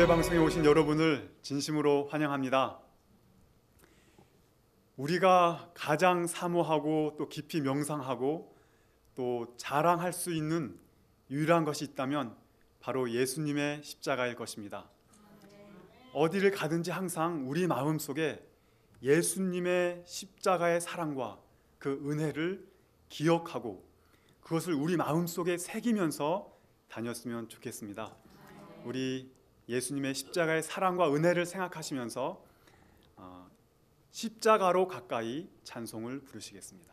교회 방송에 오신 여러분을 진심으로 환영합니다. 우리가 가장 사모하고 또 깊이 명상하고 또 자랑할 수 있는 유일한 것이 있다면 바로 예수님의 십자가일 것입니다. 어디를 가든지 항상 우리 마음속에 예수님의 십자가의 사랑과 그 은혜를 기억하고 그것을 우리 마음속에 새기면서 다녔으면 좋겠습니다. 우리 예수님의 십자가의 사랑과 은혜를 생각하시면서 십자가로 가까이 찬송을 부르시겠습니다.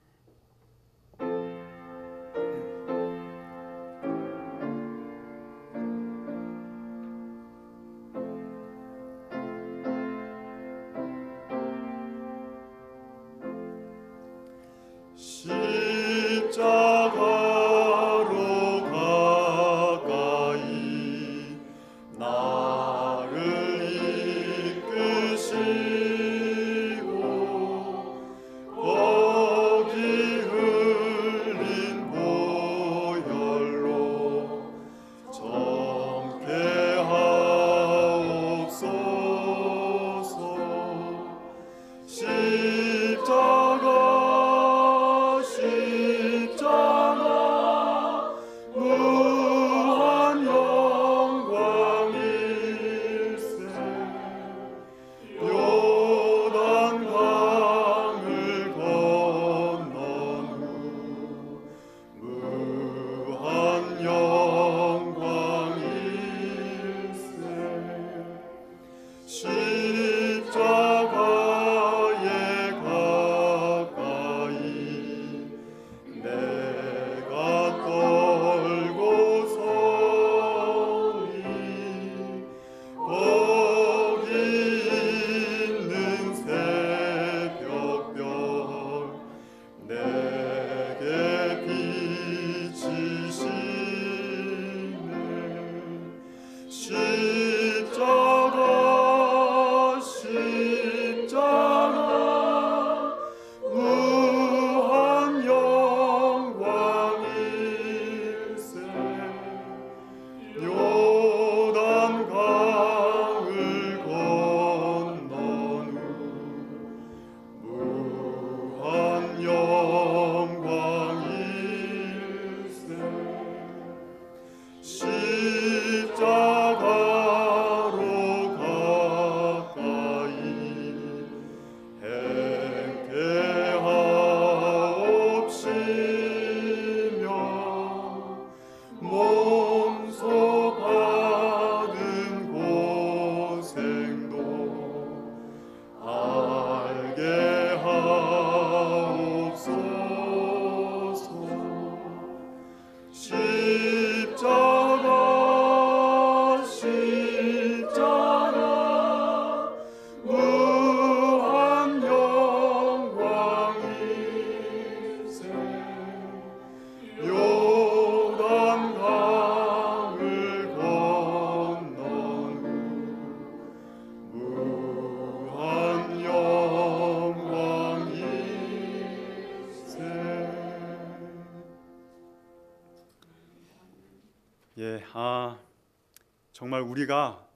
정말 우리가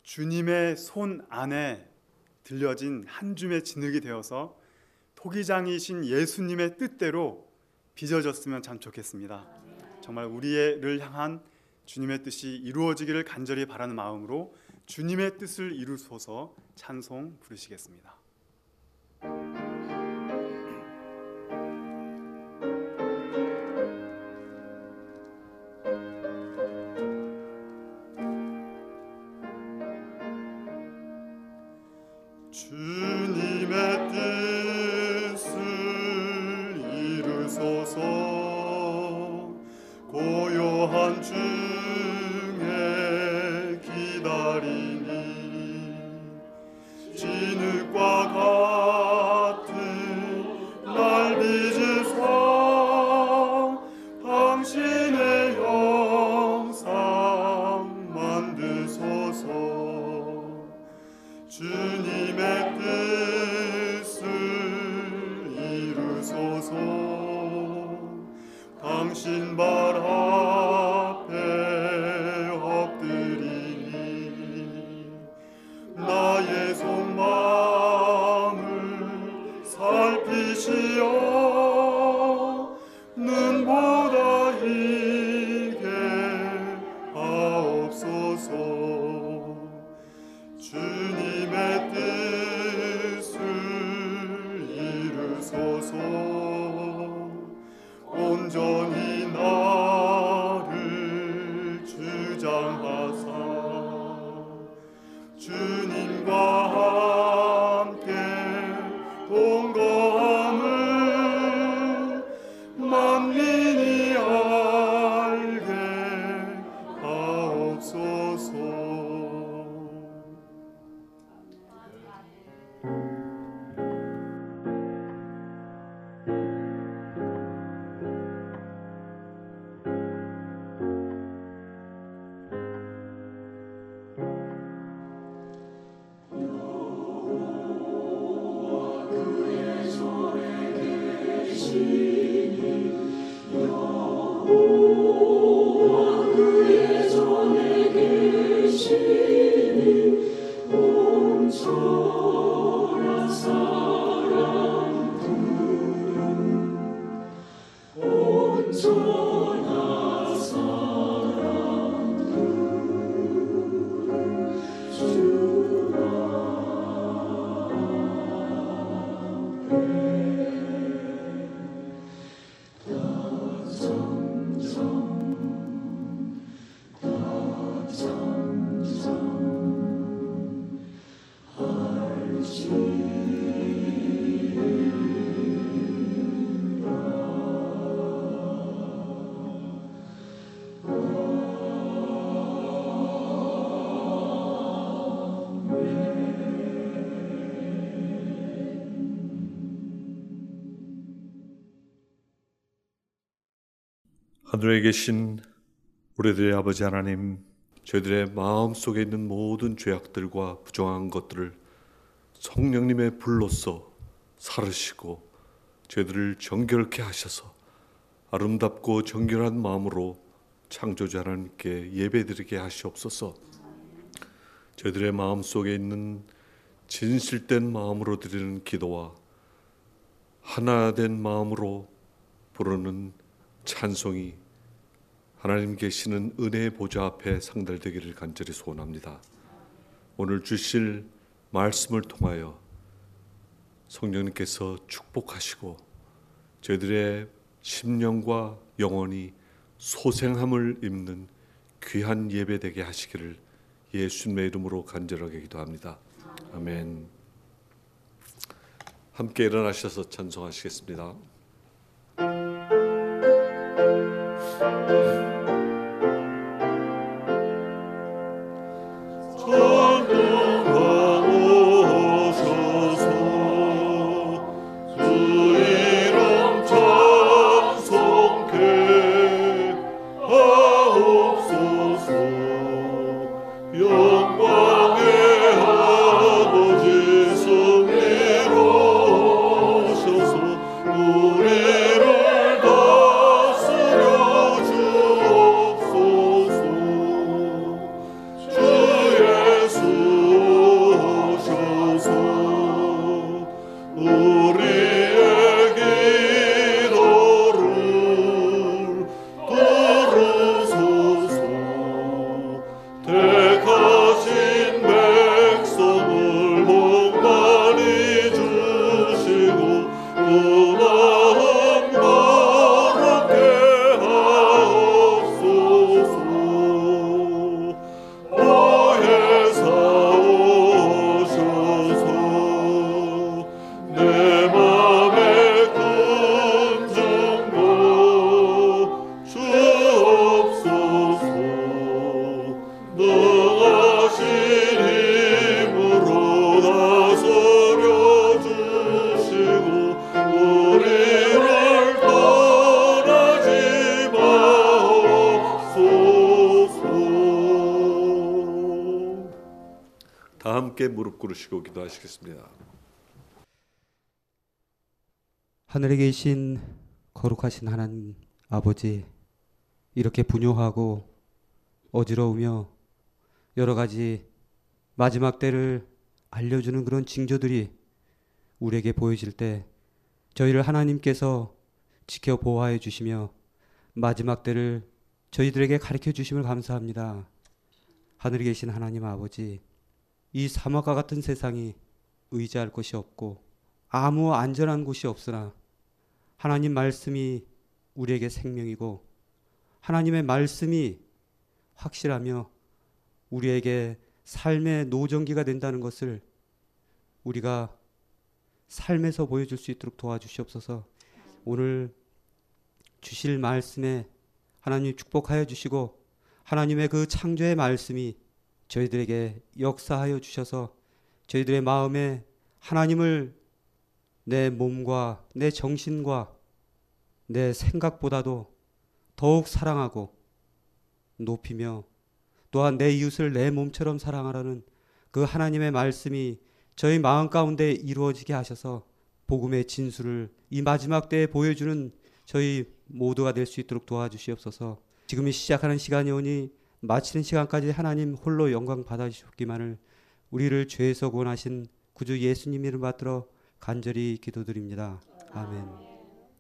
주님의 손 안에 들려진 한 줌의 진흙이 되어서 토기장이신 예수님의 뜻대로 빚어졌으면 참 좋겠습니다. 정말 우리를 향한 주님의 뜻이 이루어지기를 간절히 바라는 마음으로 주님의 뜻을 이루소서 찬송 부르시겠습니다. 주님의 뜻을 이루소서. 고요한 중에 기다리니 진흙과 같은 날 빚으사 당신의 형상 만드소서. 주님의 뜻 무장하사 주님과 함께 동거함을 만민이 알게 하옵소서. 하늘에 계신 우리들의 아버지 하나님, 저희들의 마음속에 있는 모든 죄악들과 부정한 것들을 성령님의 불로써 사르시고 저희들을 정결케 하셔서 아름답고 정결한 마음으로 창조주 하나님께 예배드리게 하시옵소서. 저희들의 마음속에 있는 진실된 마음으로 드리는 기도와 하나 된 마음으로 부르는 찬송이 하나님 계시는 은혜의 보좌 앞에 상달되기를 간절히 소원합니다. 오늘 주실 말씀을 통하여 성령님께서 축복하시고 저희들의 심령과 영혼이 소생함을 입는 귀한 예배되게 하시기를 예수님의 이름으로 간절하게 기도합니다. 아멘. 함께 일어나셔서 찬송하시겠습니다. 다 함께 무릎 꿇으시고 기도하시겠습니다. 하늘에 계신 거룩하신 하나님 아버지, 이렇게 분요하고 어지러우며 여러 가지 마지막 때를 알려주는 그런 징조들이 우리에게 보여질 때 저희를 하나님께서 지켜 보호하여 주시며 마지막 때를 저희들에게 가르쳐 주심을 감사합니다. 하늘에 계신 하나님 아버지, 이 사막과 같은 세상이 의지할 곳이 없고 아무 안전한 곳이 없으나 하나님 말씀이 우리에게 생명이고 하나님의 말씀이 확실하며 우리에게 삶의 노정기가 된다는 것을 우리가 삶에서 보여줄 수 있도록 도와주시옵소서. 오늘 주실 말씀에 하나님 축복하여 주시고 하나님의 그 창조의 말씀이 저희들에게 역사하여 주셔서 저희들의 마음에 하나님을 내 몸과 내 정신과 내 생각보다도 더욱 사랑하고 높이며 또한 내 이웃을 내 몸처럼 사랑하라는 그 하나님의 말씀이 저희 마음 가운데 이루어지게 하셔서 복음의 진수를 이 마지막 때에 보여주는 저희 모두가 될 수 있도록 도와주시옵소서. 지금이 시작하는 시간이 오니 마치는 시간까지 하나님 홀로 영광 받아주시기만을 우리를 죄에서 구원하신 구주 예수님 이름 받들어 간절히 기도드립니다. 아멘.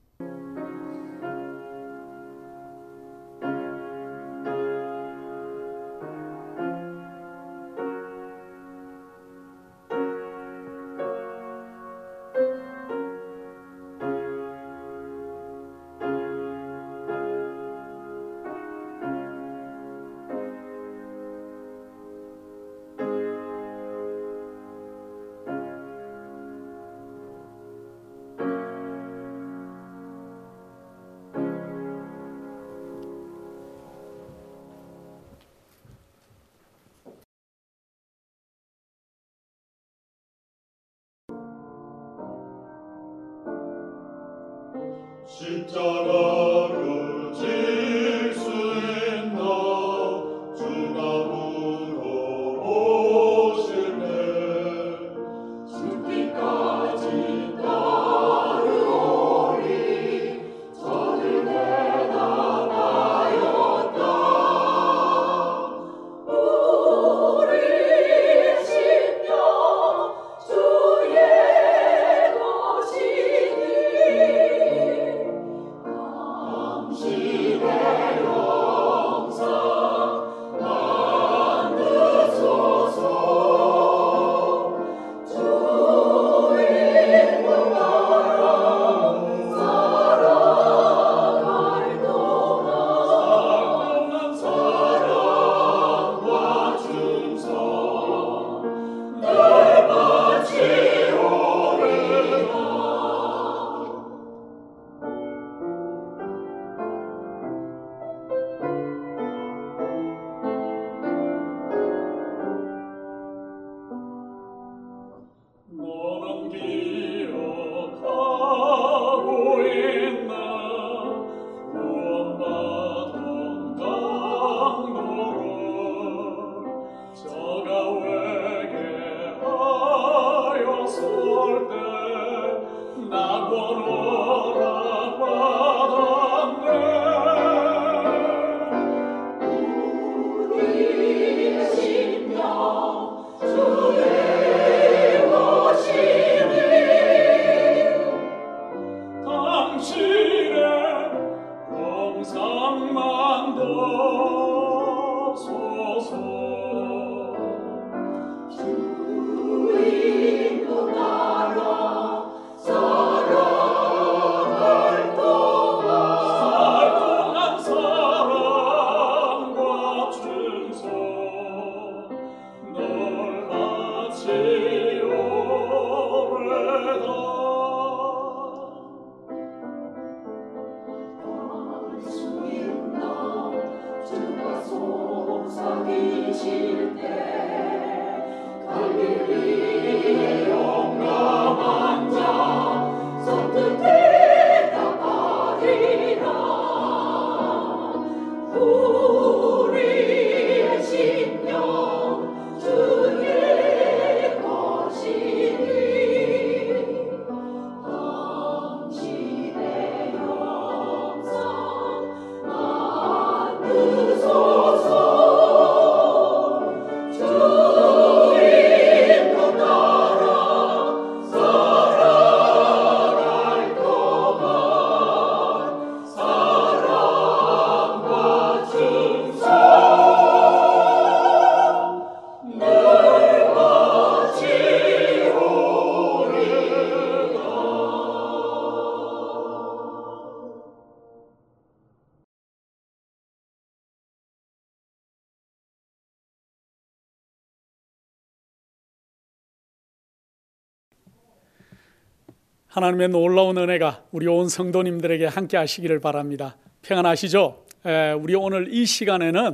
십자가를 질 수 있나 주가 물어보실 때 죽기까지 따르오리 저를 대답하였다. 우리 심령 주의 것이니 당신의 영상 만드소서. 주의 나라 살아갈 동안 사랑과 충성 늘 바치오리다. 너는 기억하고 있나 구원받은 강도를 저가 회개하였을 때 낙원 허락받았네. 우리의 심령 주의 것이니 당신의 영상만 덮소서. 주인도 따라 살아갈 동안 사랑과 충성 널 바치오리다. 하나님의 놀라운 은혜가 우리 온 성도님들에게 함께 하시기를 바랍니다. 평안하시죠? 우리 오늘 이 시간에는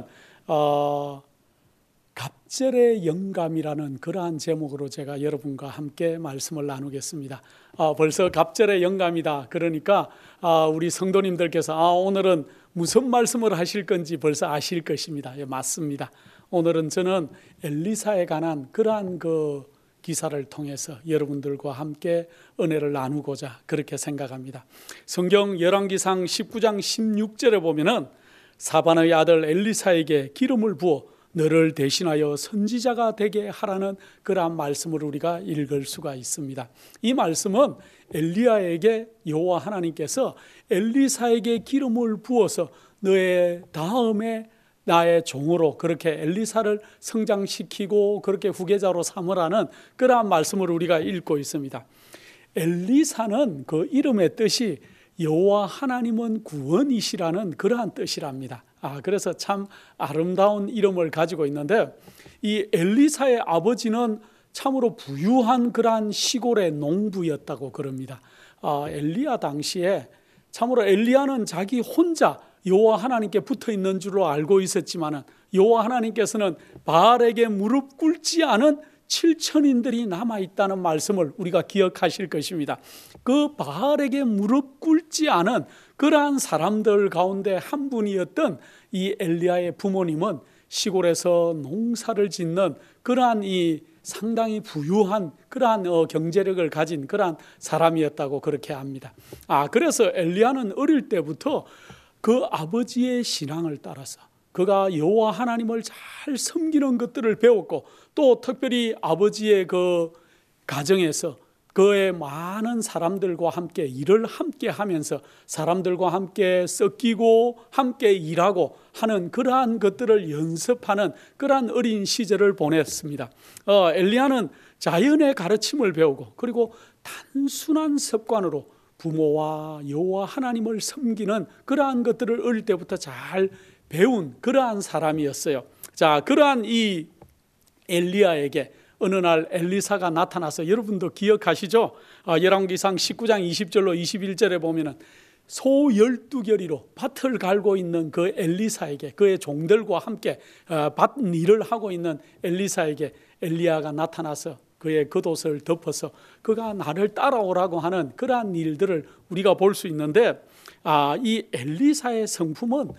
갑절의 영감이라는 그러한 제목으로 제가 여러분과 함께 말씀을 나누겠습니다. 벌써 갑절의 영감이다. 그러니까 우리 성도님들께서 오늘은 무슨 말씀을 하실 건지 벌써 아실 것입니다. 예, 맞습니다. 오늘은 저는 엘리사에 관한 그러한 기사를 통해서 여러분들과 함께 은혜를 나누고자 그렇게 생각합니다. 성경 열왕기상 19장 16절에 보면은 사반의 아들 엘리사에게 기름을 부어 너를 대신하여 선지자가 되게 하라는 그러한 말씀을 우리가 읽을 수가 있습니다. 이 말씀은 엘리야에게 여호와 하나님께서 엘리사에게 기름을 부어서 너의 다음에 나의 종으로 그렇게 엘리사를 성장시키고 그렇게 후계자로 삼으라는 그러한 말씀을 우리가 읽고 있습니다. 엘리사는 그 이름의 뜻이 여호와 하나님은 구원이시라는 그러한 뜻이랍니다. 그래서 참 아름다운 이름을 가지고 있는데 이 엘리사의 아버지는 참으로 부유한 그러한 시골의 농부였다고 그럽니다. 엘리야 당시에 참으로 엘리야는 자기 혼자 여호와 하나님께 붙어 있는 줄로 알고 있었지만 여호와 하나님께서는 바알에게 무릎 꿇지 않은 7천인들이 남아있다는 말씀을 우리가 기억하실 것입니다. 그 바알에게 무릎 꿇지 않은 그러한 사람들 가운데 한 분이었던 이 엘리야의 부모님은 시골에서 농사를 짓는 그러한 이 상당히 부유한 그러한 경제력을 가진 그러한 사람이었다고 그렇게 합니다. 그래서 엘리야는 어릴 때부터 그 아버지의 신앙을 따라서 그가 여호와 하나님을 잘 섬기는 것들을 배웠고 또 특별히 아버지의 그 가정에서 그의 많은 사람들과 함께 일을 함께 하면서 사람들과 함께 섞이고 함께 일하고 하는 그러한 것들을 연습하는 그러한 어린 시절을 보냈습니다. 엘리야는 자연의 가르침을 배우고 그리고 단순한 습관으로 부모와 여호와 하나님을 섬기는 그러한 것들을 어릴 때부터 잘 배운 그러한 사람이었어요. 자, 그러한 이 엘리야에게 어느 날 엘리사가 나타나서 여러분도 기억하시죠? 열왕기상 19장 20절로 21절에 보면은 소 12결이로 밭을 갈고 있는 그 엘리사에게 그의 종들과 함께 밭 일을 하고 있는 엘리사에게 엘리야가 나타나서 그의 겉옷을 덮어서 그가 나를 따라오라고 하는 그러한 일들을 우리가 볼 수 있는데 이 엘리사의 성품은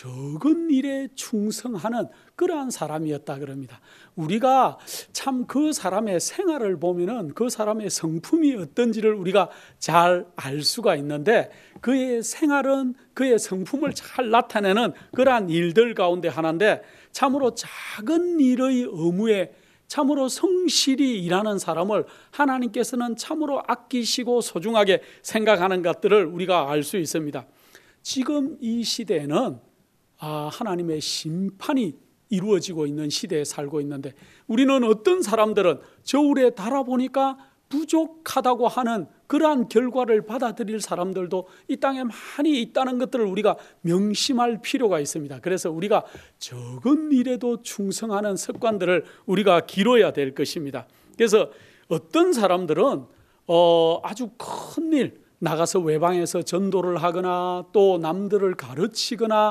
적은 일에 충성하는 그러한 사람이었다 그럽니다. 우리가 참 그 사람의 생활을 보면은 그 사람의 성품이 어떤지를 우리가 잘 알 수가 있는데 그의 생활은 그의 성품을 잘 나타내는 그러한 일들 가운데 하나인데 참으로 작은 일의 의무에 참으로 성실히 일하는 사람을 하나님께서는 참으로 아끼시고 소중하게 생각하는 것들을 우리가 알 수 있습니다. 지금 이 시대에는 하나님의 심판이 이루어지고 있는 시대에 살고 있는데 우리는 어떤 사람들은 저울에 달아보니까 부족하다고 하는 그러한 결과를 받아들일 사람들도 이 땅에 많이 있다는 것들을 우리가 명심할 필요가 있습니다. 그래서 우리가 적은 일에도 충성하는 습관들을 우리가 기뤄야 될 것입니다. 그래서 어떤 사람들은 아주 큰 일, 나가서 외방에서 전도를 하거나 또 남들을 가르치거나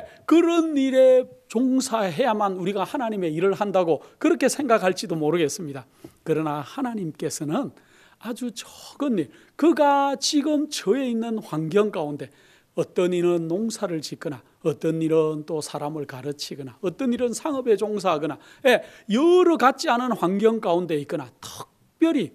그런 일에 종사해야만 우리가 하나님의 일을 한다고 그렇게 생각할지도 모르겠습니다. 그러나 하나님께서는 아주 적은 일, 그가 지금 처해 있는 환경 가운데 어떤 일은 농사를 짓거나 어떤 일은 또 사람을 가르치거나 어떤 일은 상업에 종사하거나 여러 같지 않은 환경 가운데 있거나 특별히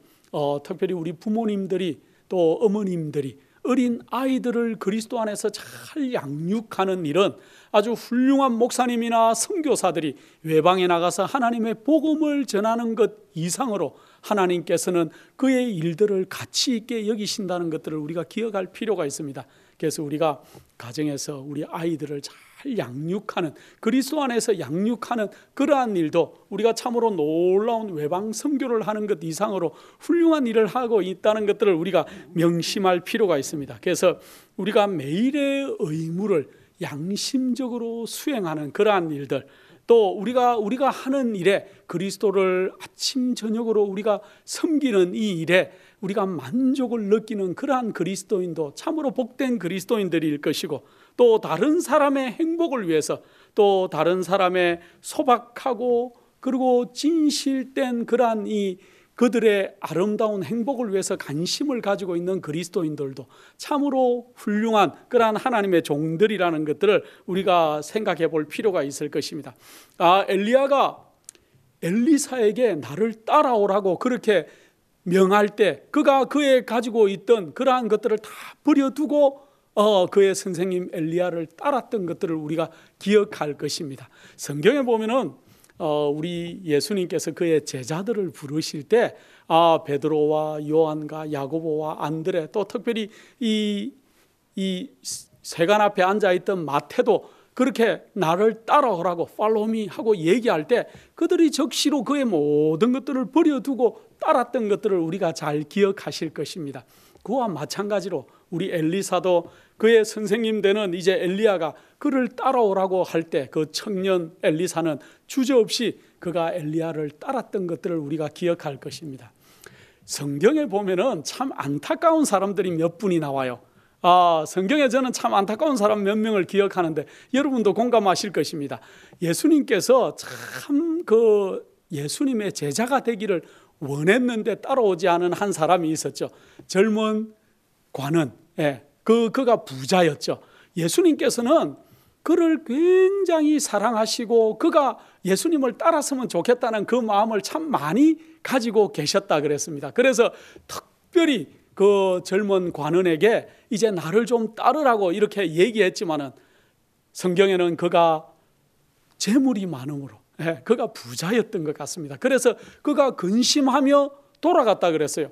우리 부모님들이 또 어머님들이 어린 아이들을 그리스도 안에서 잘 양육하는 일은 아주 훌륭한 목사님이나 선교사들이 외방에 나가서 하나님의 복음을 전하는 것 이상으로 하나님께서는 그의 일들을 가치 있게 여기신다는 것들을 우리가 기억할 필요가 있습니다. 그래서 우리가 가정에서 우리 아이들을 잘 양육하는, 그리스도 안에서 양육하는 그러한 일도 우리가 참으로 놀라운 외방 선교를 하는 것 이상으로 훌륭한 일을 하고 있다는 것들을 우리가 명심할 필요가 있습니다. 그래서 우리가 매일의 의무를 양심적으로 수행하는 그러한 일들, 또 우리가 하는 일에 그리스도를 아침 저녁으로 우리가 섬기는 이 일에 우리가 만족을 느끼는 그러한 그리스도인도 참으로 복된 그리스도인들일 것이고, 또 다른 사람의 행복을 위해서, 또 다른 사람의 소박하고 그리고 진실된 그러한 그들의 아름다운 행복을 위해서 관심을 가지고 있는 그리스도인들도 참으로 훌륭한 그러한 하나님의 종들이라는 것들을 우리가 생각해 볼 필요가 있을 것입니다. 엘리야가 엘리사에게 나를 따라오라고 그렇게 명할 때 그가 그에 가지고 있던 그러한 것들을 다 버려두고 그의 선생님 엘리야를 따랐던 것들을 우리가 기억할 것입니다. 성경에 보면은 우리 예수님께서 그의 제자들을 부르실 때 베드로와 요한과 야고보와 안드레, 또 특별히 이 세관 앞에 앉아있던 마태도 그렇게 나를 따라오라고 follow me 하고 얘기할 때 그들이 적시로 그의 모든 것들을 버려두고 따랐던 것들을 우리가 잘 기억하실 것입니다. 그와 마찬가지로 우리 엘리사도 그의 선생님 되는 이제 엘리야가 그를 따라오라고 할 때 그 청년 엘리사는 주저없이 그가 엘리야를 따랐던 것들을 우리가 기억할 것입니다. 성경에 보면은 참 안타까운 사람들이 몇 분이 나와요. 성경에 저는 참 안타까운 사람 몇 명을 기억하는데 여러분도 공감하실 것입니다. 예수님께서 참 예수님의 제자가 되기를 원했는데 따라오지 않은 한 사람이 있었죠. 젊은 관원, 그가 부자였죠. 예수님께서는 그를 굉장히 사랑하시고 그가 예수님을 따랐으면 좋겠다는 그 마음을 참 많이 가지고 계셨다 그랬습니다. 그래서 특별히 그 젊은 관원에게 이제 나를 좀 따르라고 이렇게 얘기했지만은 성경에는 그가 재물이 많음으로 그가 부자였던 것 같습니다. 그래서 그가 근심하며 돌아갔다 그랬어요.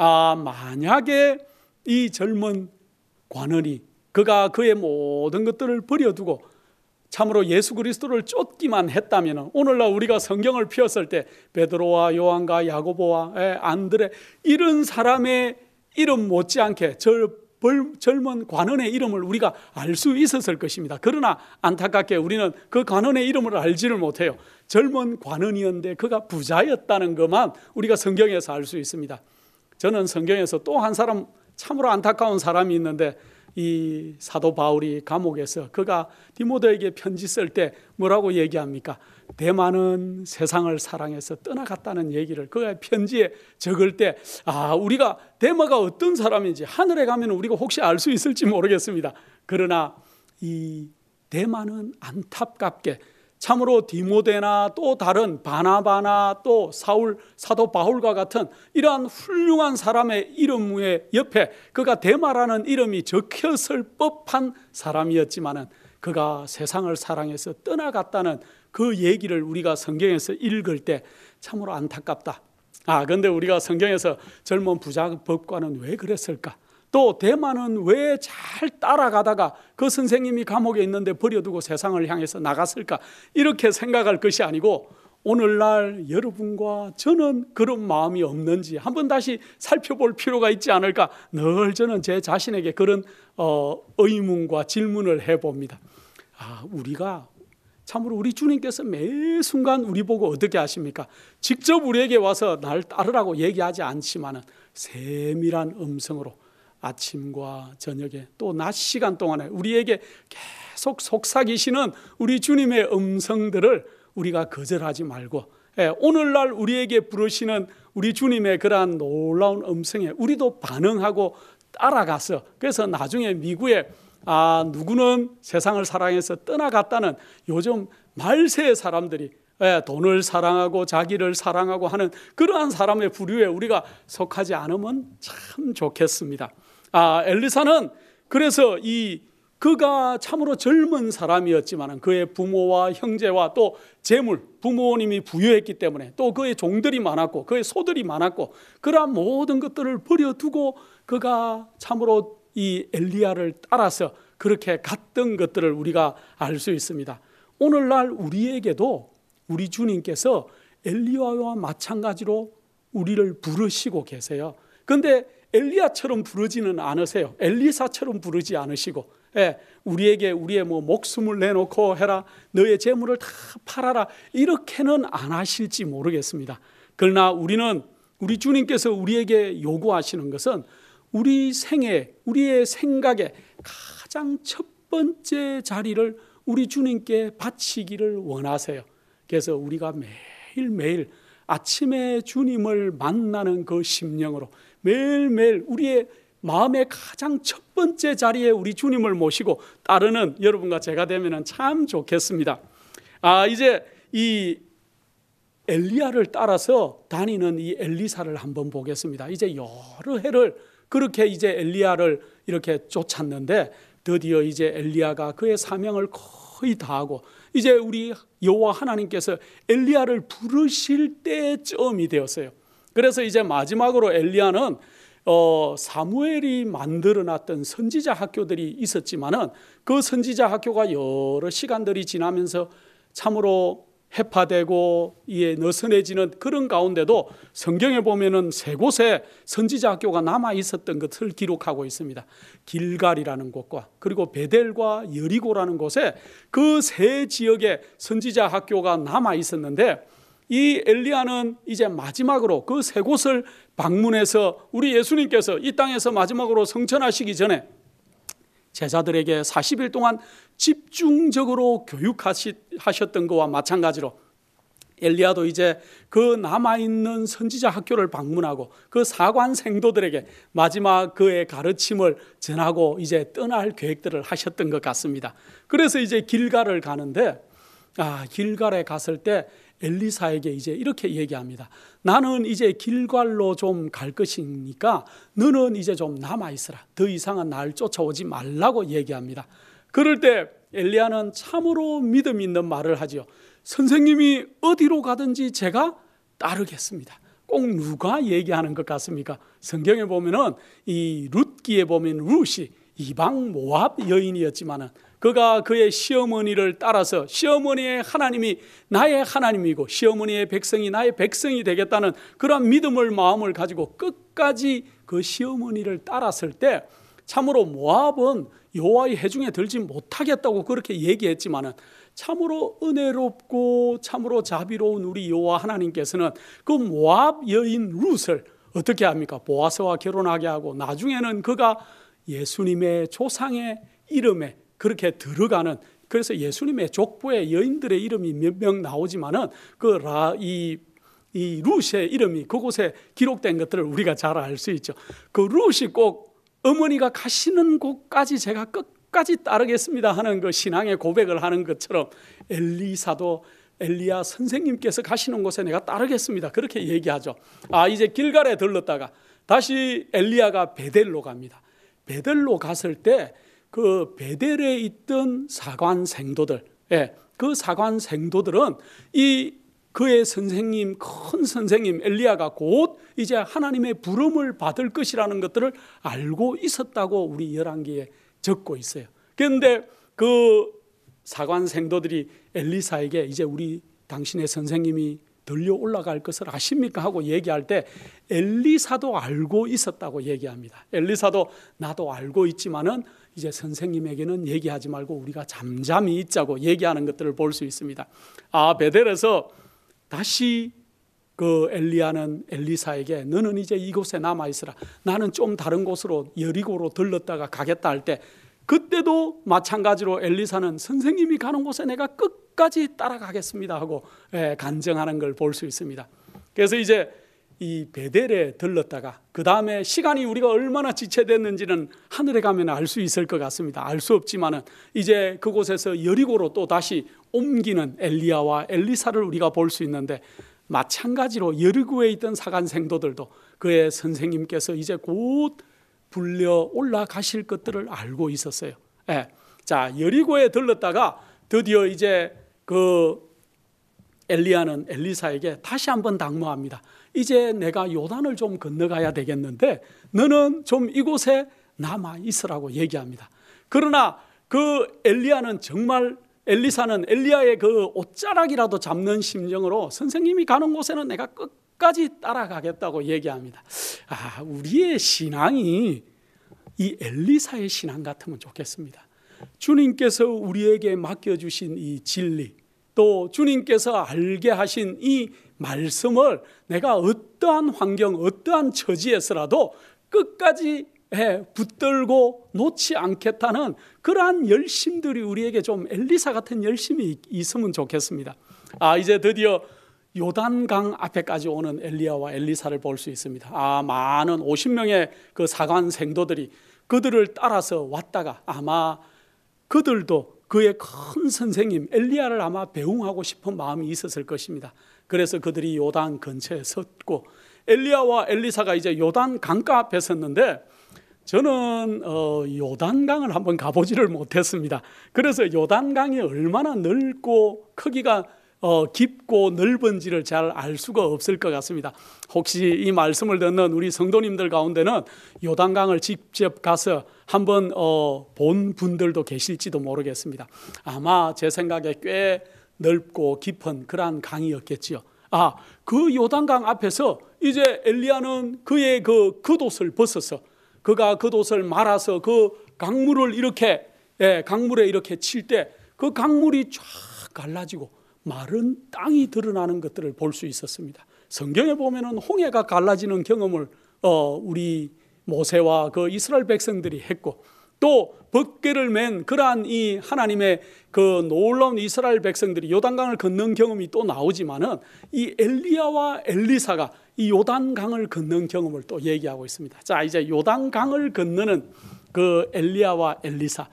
만약에 이 젊은 관원이 그가 그의 모든 것들을 버려두고 참으로 예수 그리스도를 쫓기만 했다면 오늘날 우리가 성경을 펴었을 때 베드로와 요한과 야고보와 안드레 이런 사람의 이름 못지않게 젊은 관원의 이름을 우리가 알 수 있었을 것입니다. 그러나 안타깝게 우리는 그 관원의 이름을 알지를 못해요. 젊은 관원이었는데 그가 부자였다는 것만 우리가 성경에서 알 수 있습니다. 저는 성경에서 또 한 사람 참으로 안타까운 사람이 있는데 이 사도 바울이 감옥에서 그가 디모데에게 편지 쓸 때 뭐라고 얘기합니까? 대만은 세상을 사랑해서 떠나갔다는 얘기를 그가 편지에 적을 때 우리가 대마가 어떤 사람인지 하늘에 가면 우리가 혹시 알 수 있을지 모르겠습니다. 그러나 이 대만은 안타깝게 참으로 디모데나 또 다른 바나바나 또 사도 바울과 같은 이러한 훌륭한 사람의 이름 위에 옆에 그가 데마라는 이름이 적혔을 법한 사람이었지만은 그가 세상을 사랑해서 떠나갔다는 그 얘기를 우리가 성경에서 읽을 때 참으로 안타깝다. 그런데 우리가 성경에서 젊은 부자 법관은 왜 그랬을까? 또 대만은 왜 잘 따라가다가 그 선생님이 감옥에 있는데 버려두고 세상을 향해서 나갔을까? 이렇게 생각할 것이 아니고 오늘날 여러분과 저는 그런 마음이 없는지 한번 다시 살펴볼 필요가 있지 않을까? 늘 저는 제 자신에게 그런 의문과 질문을 해봅니다. 우리가 참으로 우리 주님께서 매 순간 우리 보고 어떻게 하십니까? 직접 우리에게 와서 날 따르라고 얘기하지 않지만은 세밀한 음성으로 아침과 저녁에 또 낮 시간 동안에 우리에게 계속 속삭이시는 우리 주님의 음성들을 우리가 거절하지 말고 오늘날 우리에게 부르시는 우리 주님의 그러한 놀라운 음성에 우리도 반응하고 따라가서 그래서 나중에 미국에 누구는 세상을 사랑해서 떠나갔다는 요즘 말세의 사람들이 돈을 사랑하고 자기를 사랑하고 하는 그러한 사람의 부류에 우리가 속하지 않으면 참 좋겠습니다. 엘리사는 그래서 그가 참으로 젊은 사람이었지만 그의 부모와 형제와 또 재물, 부모님이 부유했기 때문에 또 그의 종들이 많았고 그의 소들이 많았고 그러한 모든 것들을 버려두고 그가 참으로 이 엘리야를 따라서 그렇게 갔던 것들을 우리가 알 수 있습니다. 오늘날 우리에게도 우리 주님께서 엘리야와 마찬가지로 우리를 부르시고 계세요. 그런데 엘리야처럼 부르지는 않으세요. 엘리사처럼 부르지 않으시고 우리에게 우리의 목숨을 내놓고 해라, 너의 재물을 다 팔아라, 이렇게는 안 하실지 모르겠습니다. 그러나 우리는 우리 주님께서 우리에게 요구하시는 것은 우리 생애, 우리의 생각에 가장 첫 번째 자리를 우리 주님께 바치기를 원하세요. 그래서 우리가 매일매일 아침에 주님을 만나는 그 심령으로 매일매일 우리의 마음의 가장 첫 번째 자리에 우리 주님을 모시고 따르는 여러분과 제가 되면 참 좋겠습니다. 이제 이 엘리야를 따라서 다니는 이 엘리사를 한번 보겠습니다. 이제 여러 해를 그렇게 이제 엘리야를 이렇게 쫓았는데 드디어 이제 엘리야가 그의 사명을 거의 다하고 이제 우리 여호와 하나님께서 엘리야를 부르실 때쯤이 되었어요. 그래서 이제 마지막으로 엘리야는 사무엘이 만들어놨던 선지자 학교들이 있었지만은 그 선지자 학교가 여러 시간들이 지나면서 참으로 해파되고 이에 느슨해지는 그런 가운데도 성경에 보면은 세 곳에 선지자 학교가 남아 있었던 것을 기록하고 있습니다. 길갈이라는 곳과 그리고 베델과 여리고라는 곳에 그 세 지역에 선지자 학교가 남아 있었는데 이 엘리야는 이제 마지막으로 그 세 곳을 방문해서 우리 예수님께서 이 땅에서 마지막으로 성천하시기 전에 제자들에게 40일 동안 집중적으로 교육하셨던 것과 마찬가지로 엘리야도 이제 그 남아있는 선지자 학교를 방문하고 그 사관 생도들에게 마지막 그의 가르침을 전하고 이제 떠날 계획들을 하셨던 것 같습니다. 그래서 이제 길갈을 가는데 길갈에 갔을 때 엘리사에게 이제 이렇게 얘기합니다. 나는 이제 길갈로 좀 갈 것이니까 너는 이제 좀 남아있으라. 더 이상은 날 쫓아오지 말라고 얘기합니다. 그럴 때 엘리야는 참으로 믿음 있는 말을 하지요. 선생님이 어디로 가든지 제가 따르겠습니다. 꼭 누가 얘기하는 것 같습니까? 성경에 보면은 이 룻기에 보면 룻이 이방 모압 여인이었지만은 그가 그의 시어머니를 따라서 시어머니의 하나님이 나의 하나님이고 시어머니의 백성이 나의 백성이 되겠다는 그런 믿음을 마음을 가지고 끝까지 그 시어머니를 따랐을 때 참으로 모압은 여호와의 해중에 들지 못하겠다고 그렇게 얘기했지만은 참으로 은혜롭고 참으로 자비로운 우리 여호와 하나님께서는 그 모압 여인 룻을 어떻게 합니까? 보아스와 결혼하게 하고 나중에는 그가 예수님의 조상의 이름에 그렇게 들어가는, 그래서 예수님의 족보에 여인들의 이름이 몇 명 나오지만은 이 룻의 이름이 그곳에 기록된 것들을 우리가 잘 알 수 있죠. 그 룻이 꼭 어머니가 가시는 곳까지 제가 끝까지 따르겠습니다 하는 그 신앙의 고백을 하는 것처럼 엘리사도 엘리야 선생님께서 가시는 곳에 내가 따르겠습니다 그렇게 얘기하죠. 이제 길갈에 들렀다가 다시 엘리야가 베델로 갑니다. 베델로 갔을 때 그 베델에 있던 사관 생도들, 그 사관 생도들은 이 그의 선생님, 큰 선생님 엘리야가 곧 이제 하나님의 부름을 받을 것이라는 것들을 알고 있었다고 우리 열왕기에 적고 있어요. 그런데 그 사관 생도들이 엘리사에게 이제 우리 당신의 선생님이 들려 올라갈 것을 아십니까? 하고 얘기할 때 엘리사도 알고 있었다고 얘기합니다. 엘리사도 나도 알고 있지만은 이제 선생님에게는 얘기하지 말고 우리가 잠잠히 있자고 얘기하는 것들을 볼 수 있습니다. 베델에서 다시 그 엘리야는 엘리사에게 너는 이제 이곳에 남아있으라. 나는 좀 다른 곳으로 여리고로 들렀다가 가겠다 할 때 그때도 마찬가지로 엘리사는 선생님이 가는 곳에 내가 끝까지 따라가겠습니다 하고 간증하는 걸 볼 수 있습니다. 그래서 이제 이 베델에 들렀다가 그 다음에 시간이 우리가 얼마나 지체됐는지는 하늘에 가면 알 수 있을 것 같습니다. 알 수 없지만은 이제 그곳에서 여리고로 또 다시 옮기는 엘리야와 엘리사를 우리가 볼 수 있는데 마찬가지로 여리고에 있던 사관 생도들도 그의 선생님께서 이제 곧 불려 올라가실 것들을 알고 있었어요. 자, 여리고에 들렀다가 드디어 이제 그 엘리야는 엘리사에게 다시 한번 당부합니다. 이제 내가 요단을 좀 건너가야 되겠는데 너는 좀 이곳에 남아 있으라고 얘기합니다. 그러나 그 엘리야는 정말 엘리사는 엘리야의 그 옷자락이라도 잡는 심정으로 선생님이 가는 곳에는 내가 끝까지 따라가겠다고 얘기합니다. 우리의 신앙이 이 엘리사의 신앙 같으면 좋겠습니다. 주님께서 우리에게 맡겨주신 이 진리, 또 주님께서 알게 하신 이 말씀을 내가 어떠한 환경, 어떠한 처지에서라도 끝까지 붙들고 놓지 않겠다는 그러한 열심들이 우리에게 좀 엘리사 같은 열심이 있으면 좋겠습니다. 이제 드디어 요단강 앞에까지 오는 엘리야와 엘리사를 볼 수 있습니다. 많은 50명의 그 사관 생도들이 그들을 따라서 왔다가 아마 그들도 그의 큰 선생님 엘리야를 아마 배웅하고 싶은 마음이 있었을 것입니다. 그래서 그들이 요단 근처에 섰고 엘리야와 엘리사가 이제 요단 강가 앞에 섰는데 저는 요단강을 한번 가보지를 못했습니다. 그래서 요단강이 얼마나 넓고 크기가 깊고 넓은지를 잘 알 수가 없을 것 같습니다. 혹시 이 말씀을 듣는 우리 성도님들 가운데는 요단강을 직접 가서 한번 본 분들도 계실지도 모르겠습니다. 아마 제 생각에 꽤 넓고 깊은 그러한 강이었겠지요. 그 요단강 앞에서 이제 엘리야는 그의 그 겉옷을 벗어서 그가 겉옷을 말아서 그 강물을 이렇게 강물에 이렇게 칠 때 그 강물이 쫙 갈라지고 마른 땅이 드러나는 것들을 볼 수 있었습니다. 성경에 보면은 홍해가 갈라지는 경험을 우리 모세와 그 이스라엘 백성들이 했고 또 벗개를 맨 그러한 이 하나님의 그 놀라운 이스라엘 백성들이 요단강을 건넌 경험이 또 나오지만은 이 엘리야와 엘리사가 이 요단강을 건넌 경험을 또 얘기하고 있습니다. 자, 이제 요단강을 건너는 그 엘리야와 엘리사.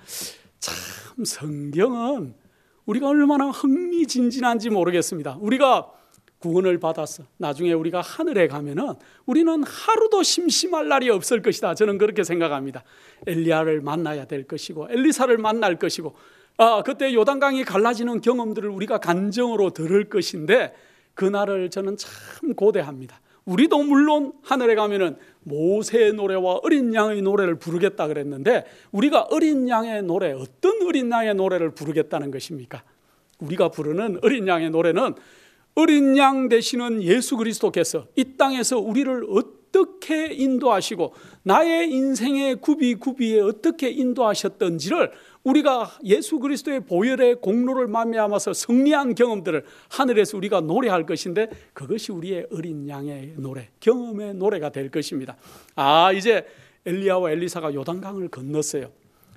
참 성경은 우리가 얼마나 흥미진진한지 모르겠습니다. 우리가 구원을 받았어. 나중에 우리가 하늘에 가면은 우리는 하루도 심심할 날이 없을 것이다. 저는 그렇게 생각합니다. 엘리야를 만나야 될 것이고 엘리사를 만날 것이고 그때 요단강이 갈라지는 경험들을 우리가 간정으로 들을 것인데 그날을 저는 참 고대합니다. 우리도 물론 하늘에 가면은 모세의 노래와 어린 양의 노래를 부르겠다 그랬는데 우리가 어린 양의 노래, 어떤 어린 양의 노래를 부르겠다는 것입니까? 우리가 부르는 어린 양의 노래는 어린 양 되시는 예수 그리스도께서 이 땅에서 우리를 어떻게 인도하시고 나의 인생의 구비에 어떻게 인도하셨던지를 우리가 예수 그리스도의 보혈의 공로를 말미암아서 승리한 경험들을 하늘에서 우리가 노래할 것인데 그것이 우리의 어린 양의 노래, 경험의 노래가 될 것입니다. 이제 엘리야와 엘리사가 요단강을 건넜어요.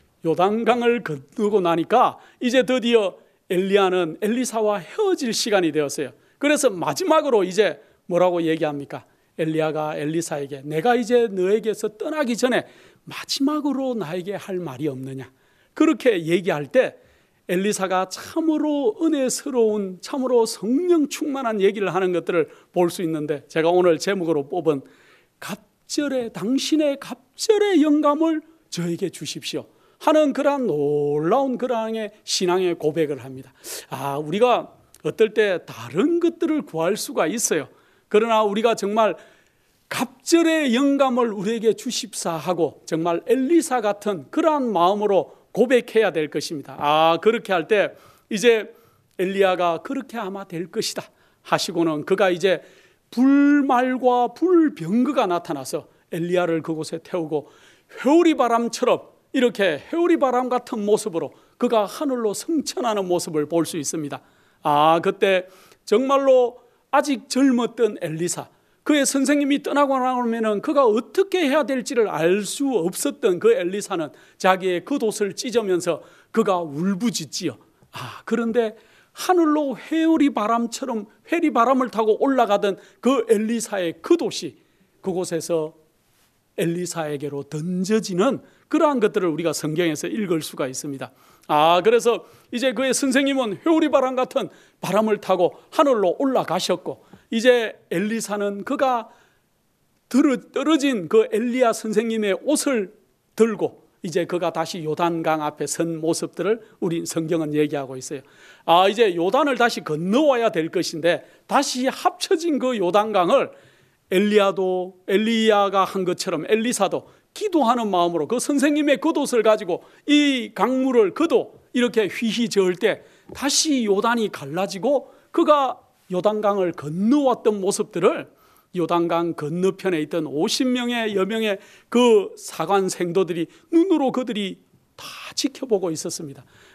요단강을 건너고 나니까 이제 드디어 엘리야는 엘리사와 헤어질 시간이 되었어요. 그래서 마지막으로 이제 뭐라고 얘기합니까? 엘리야가 엘리사에게 내가 이제 너에게서 떠나기 전에 마지막으로 나에게 할 말이 없느냐? 그렇게 얘기할 때 엘리사가 참으로 은혜스러운 참으로 성령 충만한 얘기를 하는 것들을 볼 수 있는데 제가 오늘 제목으로 뽑은 당신의 갑절의 영감을 저에게 주십시오 하는 그러한 놀라운 그러한 신앙의 고백을 합니다. 우리가 어떨 때 다른 것들을 구할 수가 있어요. 그러나 우리가 정말 갑절의 영감을 우리에게 주십사 하고 정말 엘리사 같은 그러한 마음으로 고백해야 될 것입니다. 그렇게 할 때 이제 엘리야가 그렇게 아마 될 것이다 하시고는 그가 이제 불말과 불병거가 나타나서 엘리야를 그곳에 태우고 회오리 바람처럼 이렇게 회오리 바람 같은 모습으로 그가 하늘로 승천하는 모습을 볼 수 있습니다. 그때 정말로 아직 젊었던 엘리사, 그의 선생님이 떠나고 나면 그가 어떻게 해야 될지를 알 수 없었던 그 엘리사는 자기의 겉옷을 찢으면서 그가 울부짖지요. 그런데 하늘로 회오리 바람처럼 회리 바람을 타고 올라가던 그 엘리사의 겉옷이 그곳에서 엘리사에게로 던져지는 그러한 것들을 우리가 성경에서 읽을 수가 있습니다. 그래서 이제 그의 선생님은 회오리 바람 같은 바람을 타고 하늘로 올라가셨고 이제 엘리사는 그가 떨어진 그 엘리야 선생님의 옷을 들고 이제 그가 다시 요단강 앞에 선 모습들을 우리 성경은 얘기하고 있어요. 이제 요단을 다시 건너와야 될 것인데 다시 합쳐진 그 요단강을 엘리야가 한 것처럼 엘리사도 기도하는 마음으로 그 선생님의 겉옷을 가지고 이 강물을 그도 이렇게 휘휘 저을 때 다시 요단이 갈라지고 그가 요단강을 건너왔던 모습들을 요단강 건너편에 있던 50명의 여명의 그 사관 생도들이 눈으로 그들이 다 지켜보고 있었습니다.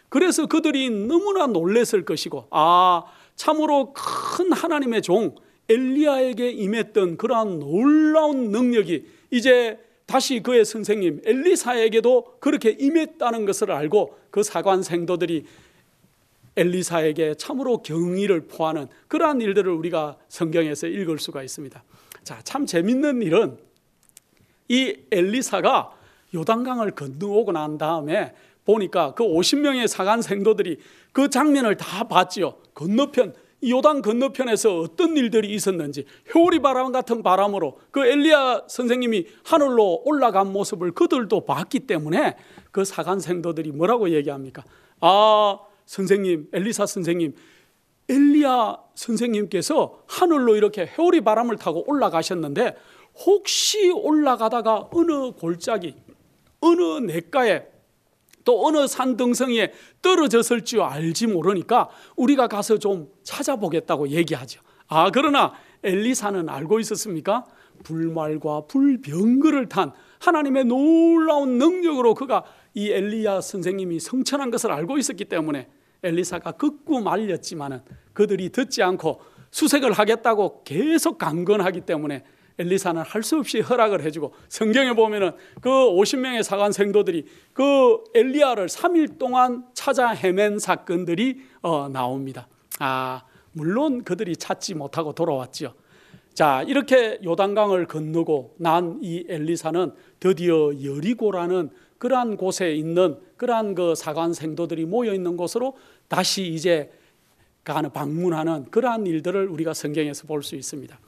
그래서 그들이 너무나 놀랐을 것이고, 참으로 큰 하나님의 종 엘리야에게 임했던 그러한 놀라운 능력이 이제 다시 그의 선생님 엘리사에게도 그렇게 임했다는 것을 알고 그 사관 생도들이 엘리사에게 참으로 경의를 표하는 그러한 일들을 우리가 성경에서 읽을 수가 있습니다. 자, 참 재밌는 일은 이 엘리사가 요단강을 건너오고 난 다음에 보니까 그 50명의 사관 생도들이 그 장면을 다 봤지요. 건너편, 요단 건너편에서 어떤 일들이 있었는지, 회오리 바람 같은 바람으로 그 엘리야 선생님이 하늘로 올라간 모습을 그들도 봤기 때문에 그 사관 생도들이 뭐라고 얘기합니까? 선생님, 엘리사 선생님, 엘리야 선생님께서 하늘로 이렇게 회오리 바람을 타고 올라가셨는데 혹시 올라가다가 어느 골짜기, 어느 냇가에 또 어느 산등성이에 떨어졌을지 알지 모르니까 우리가 가서 좀 찾아보겠다고 얘기하죠. 그러나 엘리사는 알고 있었습니까? 불말과 불병거를 탄 하나님의 놀라운 능력으로 그가 이 엘리야 선생님이 성천한 것을 알고 있었기 때문에 엘리사가 극구 말렸지만은 그들이 듣지 않고 수색을 하겠다고 계속 강건하기 때문에 엘리사는 할 수 없이 허락을 해주고, 성경에 보면은 그 50명의 사관 생도들이 그 엘리야를 3일 동안 찾아 헤맨 사건들이 나옵니다. 물론 그들이 찾지 못하고 돌아왔죠. 자, 이렇게 요단강을 건너고 난 이 엘리사는 드디어 여리고라는 그러한 곳에 있는 그러한 그 사관 생도들이 모여 있는 곳으로 다시 이제 방문하는 그러한 일들을 우리가 성경에서 볼 수 있습니다.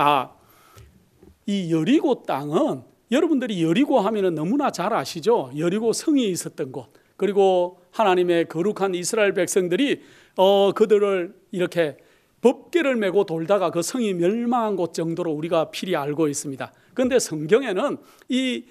이 여리고 땅은 여러분들이 여리고 하면은 너무나 잘 아시죠? 여리고 성이 있었던 곳, 그리고 하나님의 거룩한 이스라엘 백성들이 그들을 이렇게 법궤를 메고 돌다가 그 성이 멸망한 곳 정도로 우리가 필히 알고 있습니다. 그런데 성경에는 이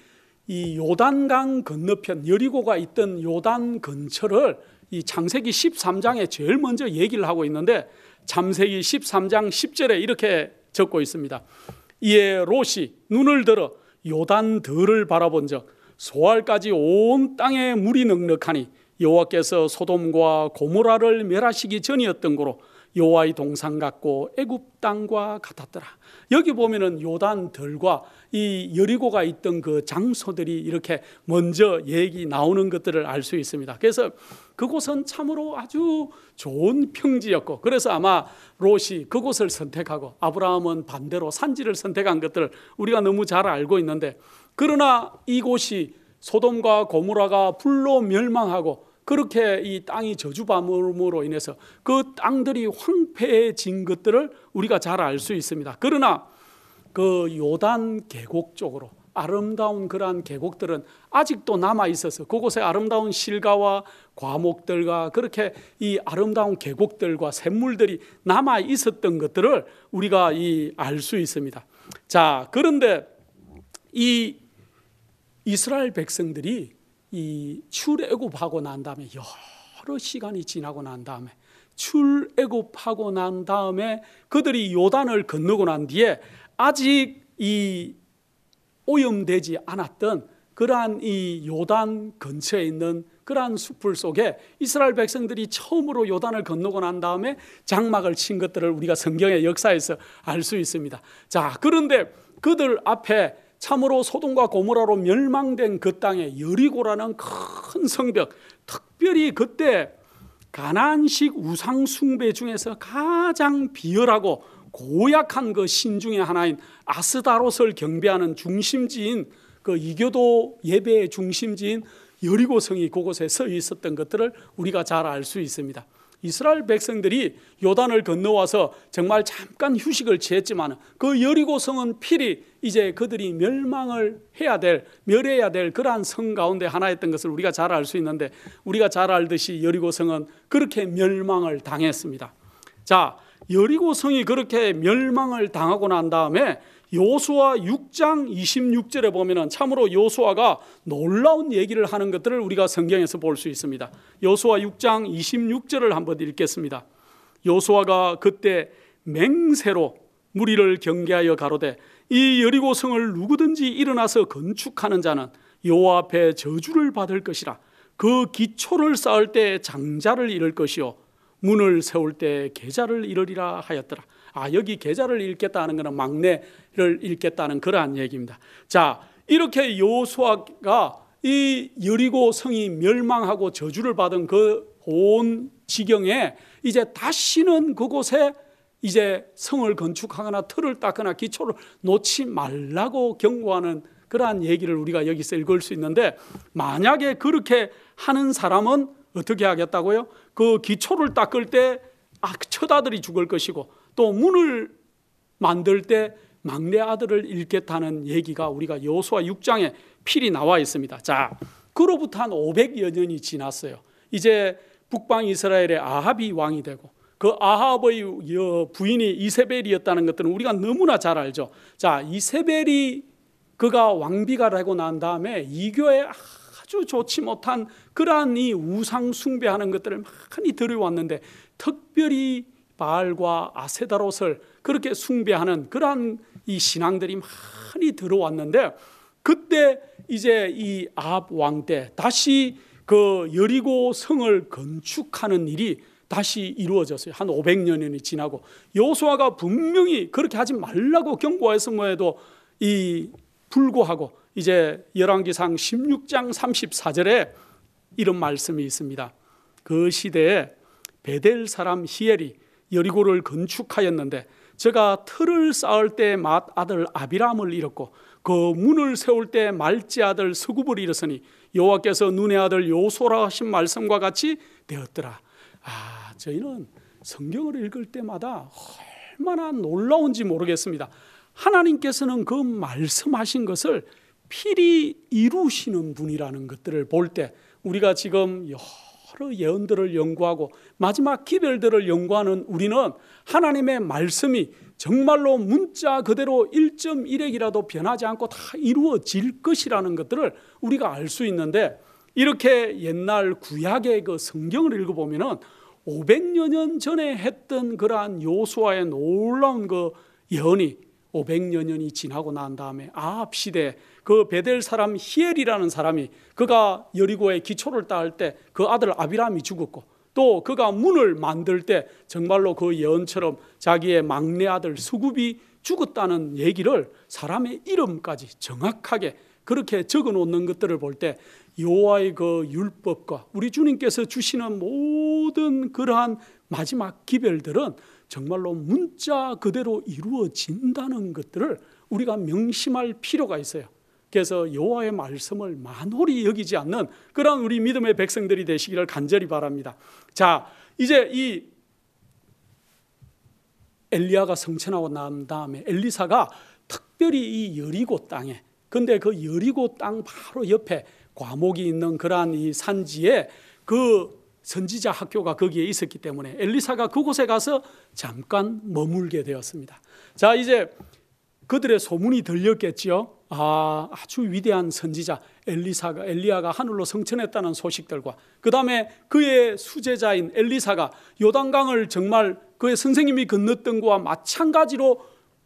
요단강 건너편 여리고가 있던 요단 근처를 이 창세기 13장에 제일 먼저 얘기를 하고 있는데, 창세기 13장 10절에 이렇게 적고 있습니다. 이에 롯이 눈을 들어 요단들을 바라본즉 소알까지 온 땅에 물이 넉넉하니 여호와께서 소돔과 고모라를 멸하시기 전이었던 고로 여호와의 동산 같고 애굽 땅과 같았더라. 여기 보면은 요단들과 이 여리고가 있던 그 장소들이 이렇게 먼저 얘기 나오는 것들을 알 수 있습니다. 그래서 그곳은 참으로 아주 좋은 평지였고, 그래서 아마 롯이 그곳을 선택하고 아브라함은 반대로 산지를 선택한 것들을 우리가 너무 잘 알고 있는데, 그러나 이곳이 소돔과 고모라가 불로 멸망하고 그렇게 이 땅이 저주받음으로 인해서 그 땅들이 황폐해진 것들을 우리가 잘 알 수 있습니다. 그러나 그 요단 계곡 쪽으로 아름다운 그러한 계곡들은 아직도 남아 있어서 그곳에 아름다운 실과와 과목들과 그렇게 이 아름다운 계곡들과 샘물들이 남아 있었던 것들을 우리가 알 수 있습니다. 자, 그런데 이 이스라엘 백성들이 이 출애굽하고 난 다음에 여러 시간이 지나고 난 다음에 출애굽하고 난 다음에 그들이 요단을 건너고 난 뒤에 아직 이 오염되지 않았던 그러한 이 요단 근처에 있는 그러한 숲을 속에 이스라엘 백성들이 처음으로 요단을 건너고 난 다음에 장막을 친 것들을 우리가 성경의 역사에서 알 수 있습니다. 자, 그런데 그들 앞에 참으로 소돔과 고모라로 멸망된 그 땅에 여리고라는 큰 성벽, 특별히 그때 가나안식 우상 숭배 중에서 가장 비열하고 고약한 그 신 중에 하나인 아스다롯을 경배하는 중심지인 그 이교도 예배의 중심지인 여리고성이 그곳에 서 있었던 것들을 우리가 잘 알 수 있습니다. 이스라엘 백성들이 요단을 건너와서 정말 잠깐 휴식을 취했지만 그 여리고성은 필히 이제 그들이 멸해야 될 그러한 성 가운데 하나였던 것을 우리가 잘 알 수 있는데, 우리가 잘 알듯이 여리고성은 그렇게 멸망을 당했습니다. 자, 여리고성이 그렇게 멸망을 당하고 난 다음에 여호수아 6장 26절에 보면은 참으로 여호수아가 놀라운 얘기를 하는 것들을 우리가 성경에서 볼 수 있습니다. 여호수아 6장 26절을 한번 읽겠습니다. 여호수아가 그때 맹세로 무리를 경계하여 가로되 이 여리고성을 누구든지 일어나서 건축하는 자는 여호와 앞에 저주를 받을 것이라. 그 기초를 쌓을 때 장자를 이룰 것이요 문을 세울 때 계자를 이루리라 하였더라. 여기 계자를 잃겠다는 것은 막내를 잃겠다는 그러한 얘기입니다. 자, 이렇게 여호수아가 이 여리고 성이 멸망하고 저주를 받은 그 온 지경에 이제 다시는 그곳에 이제 성을 건축하거나 틀을 닦거나 기초를 놓지 말라고 경고하는 그러한 얘기를 우리가 여기서 읽을 수 있는데, 만약에 그렇게 하는 사람은 어떻게 하겠다고요? 그 기초를 닦을 때 처자들이 죽을 것이고, 또 문을 만들 때 막내 아들을 잃겠다는 얘기가 우리가 여호수아 6장에 필히 나와 있습니다. 자, 그로부터 한 500여 년이 지났어요. 이제 북방 이스라엘의 아합이 왕이 되고, 그 아합의 부인이 이세벨이었다는 것들은 우리가 너무나 잘 알죠. 자, 이세벨이 그가 왕비가 되고 난 다음에 이교에 아주 좋지 못한 그러한 이 우상 숭배하는 것들을 많이 들여왔는데, 특별히 바알과 아세다롯을 그렇게 숭배하는 그러한 이 신앙들이 많이 들어왔는데, 그때 이제 이 아합 왕 때 다시 그 여리고 성을 건축하는 일이 다시 이루어졌어요. 한 500년이 지나고, 여호수아가 분명히 그렇게 하지 말라고 경고했음에도 불구하고 이제 열왕기상 16장 34절에 이런 말씀이 있습니다. 그 시대에 베델 사람 히엘이 여리고를 건축하였는데, 저가 틀을 쌓을 때 맏 아들 아비람을 잃었고, 그 문을 세울 때 말지 아들 스굽을 잃었으니 여호와께서 눈의 아들 여호수아라 하신 말씀과 같이 되었더라. 저희는 성경을 읽을 때마다 얼마나 놀라운지 모르겠습니다. 하나님께서는 그 말씀하신 것을 필히 이루시는 분이라는 것들을 볼 때, 우리가 지금 여러 예언들을 연구하고 마지막 기별들을 연구하는 우리는 하나님의 말씀이 정말로 문자 그대로 1.1핵이라도 변하지 않고 다 이루어질 것이라는 것들을 우리가 알 수 있는데, 이렇게 옛날 구약의 그 성경을 읽어보면은 500여 년 전에 했던 그러한 여호수아의 놀라운 그 예언이 500여 년이 지나고 난 다음에 아합 시대에 그 베델 사람 히엘이라는 사람이, 그가 여리고의 기초를 쌓을 때 그 아들 아비람이 죽었고, 또 그가 문을 만들 때 정말로 그 예언처럼 자기의 막내 아들 스굽이 죽었다는 얘기를 사람의 이름까지 정확하게 그렇게 적어 놓는 것들을 볼 때, 여호와의 그 율법과 우리 주님께서 주시는 모든 그러한 마지막 기별들은 정말로 문자 그대로 이루어진다는 것들을 우리가 명심할 필요가 있어요. 그래서 여호와의 말씀을 만홀히 여기지 않는 그런 우리 믿음의 백성들이 되시기를 간절히 바랍니다. 자, 이제 이 엘리야가 성천하고 난 다음에 엘리사가 특별히 이 여리고 땅에, 근데 그 여리고 땅 바로 옆에 과목이 있는 그러한 이 산지에 그 선지자 학교가 거기에 있었기 때문에 엘리사가 그곳에 가서 잠깐 머물게 되었습니다. 자, 이제 그들의 소문이 들렸겠지요. 아주 위대한 선지자 엘리야가 하늘로 성천했다는 소식들과, 그 다음에 그의 수제자인 엘리사가 요단강을 정말 그의 선생님이 건넜던 것과 마찬가지로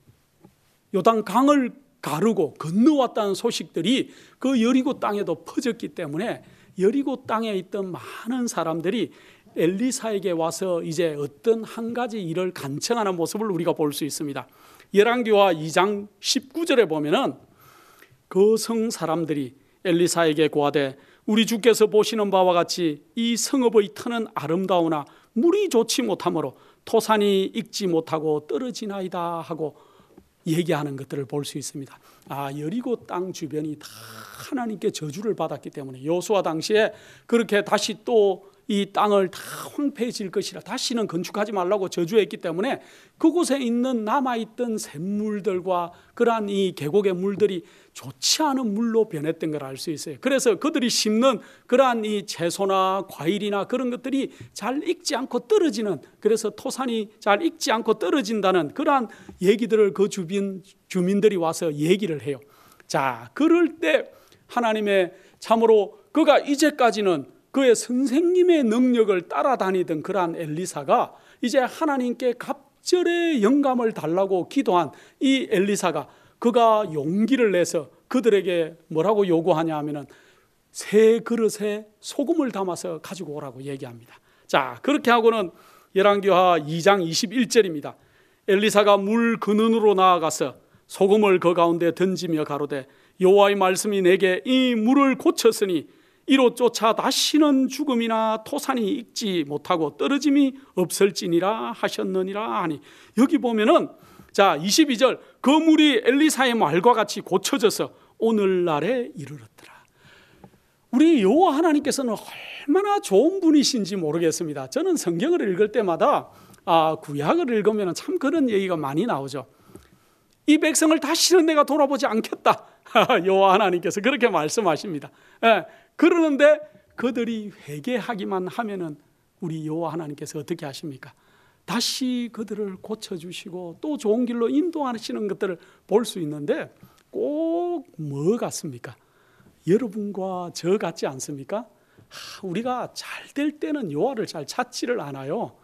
요단강을 가르고 건너왔다는 소식들이 그 여리고 땅에도 퍼졌기 때문에 여리고 땅에 있던 많은 사람들이 엘리사에게 와서 이제 어떤 한 가지 일을 간청하는 모습을 우리가 볼 수 있습니다. 열왕기하 2장 19절에 보면은 그 성 사람들이 엘리사에게 고하되, 우리 주께서 보시는 바와 같이 이 성읍의 터는 아름다우나 물이 좋지 못하므로 토산이 익지 못하고 떨어지나이다 하고 얘기하는 것들을 볼 수 있습니다. 여리고 땅 주변이 다 하나님께 저주를 받았기 때문에 여호수아 당시에 그렇게 다시 또 이 땅을 다 황폐해질 것이라 다시는 건축하지 말라고 저주했기 때문에 그곳에 있는 남아있던 샘물들과 그러한 이 계곡의 물들이 좋지 않은 물로 변했던 걸 알 수 있어요. 그래서 그들이 심는 그러한 이 채소나 과일이나 그런 것들이 잘 익지 않고 떨어지는, 그래서 토산이 잘 익지 않고 떨어진다는 그러한 얘기들을 그 주변 주민들이 와서 얘기를 해요. 자, 그럴 때 하나님의 참으로 그가 이제까지는 그의 선생님의 능력을 따라다니던 그러한 엘리사가 이제 하나님께 갑절의 영감을 달라고 기도한 이 엘리사가, 그가 용기를 내서 그들에게 뭐라고 요구하냐 하면은 새 그릇에 소금을 담아서 가지고 오라고 얘기합니다. 자, 그렇게 하고는 열왕기하 2장 21절입니다. 엘리사가 물 근원으로 나아가서 소금을 그 가운데 던지며 가로되 여호와의 말씀이 내게 이 물을 고쳤으니 이로 쫓아 다시는 죽음이나 토산이 익지 못하고 떨어짐이 없을지니라 하셨느니라 하니, 여기 보면은 자 22절, 그 물이 엘리사의 말과 같이 고쳐져서 오늘날에 이르렀더라. 우리 여호와 하나님께서는 얼마나 좋은 분이신지 모르겠습니다. 저는 성경을 읽을 때마다 구약을 읽으면 참 그런 얘기가 많이 나오죠. 이 백성을 다시는 내가 돌아보지 않겠다. 여호와 하나님께서 그렇게 말씀하십니다. 그러는데 그들이 회개하기만 하면은 우리 여호와 하나님께서 어떻게 하십니까? 다시 그들을 고쳐주시고 또 좋은 길로 인도하시는 것들을 볼 수 있는데, 꼭 뭐 같습니까? 여러분과 저 같지 않습니까? 우리가 잘 될 때는 여호와를 잘 찾지를 않아요.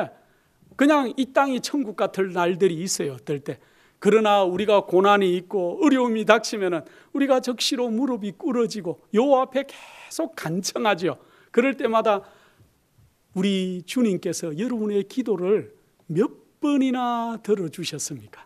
그냥 이 땅이 천국 같을 날들이 있어요, 어떨 때. 그러나 우리가 고난이 있고 어려움이 닥치면은 우리가 적시로 무릎이 꿇어지고 여호와 앞에 계속 간청하죠. 그럴 때마다 우리 주님께서 여러분의 기도를 몇 번이나 들어주셨습니까?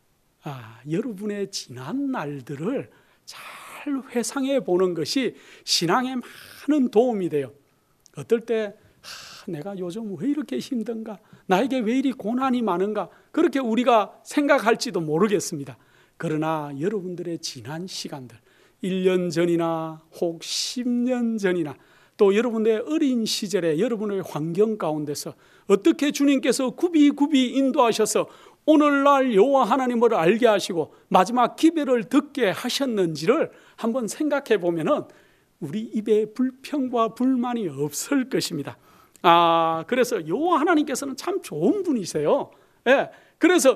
여러분의 지난 날들을 잘 회상해 보는 것이 신앙에 많은 도움이 돼요. 어떨 때 내가 요즘 왜 이렇게 힘든가? 나에게 왜 이리 고난이 많은가? 그렇게 우리가 생각할지도 모르겠습니다. 그러나 여러분들의 지난 시간들, 1년 전이나 혹 10년 전이나 또 여러분의 어린 시절에 여러분의 환경 가운데서 어떻게 주님께서 굽이굽이 인도하셔서 오늘날 여호와 하나님을 알게 하시고 마지막 기별을 듣게 하셨는지를 한번 생각해 보면은 우리 입에 불평과 불만이 없을 것입니다. 그래서 여호와 하나님께서는 참 좋은 분이세요. 그래서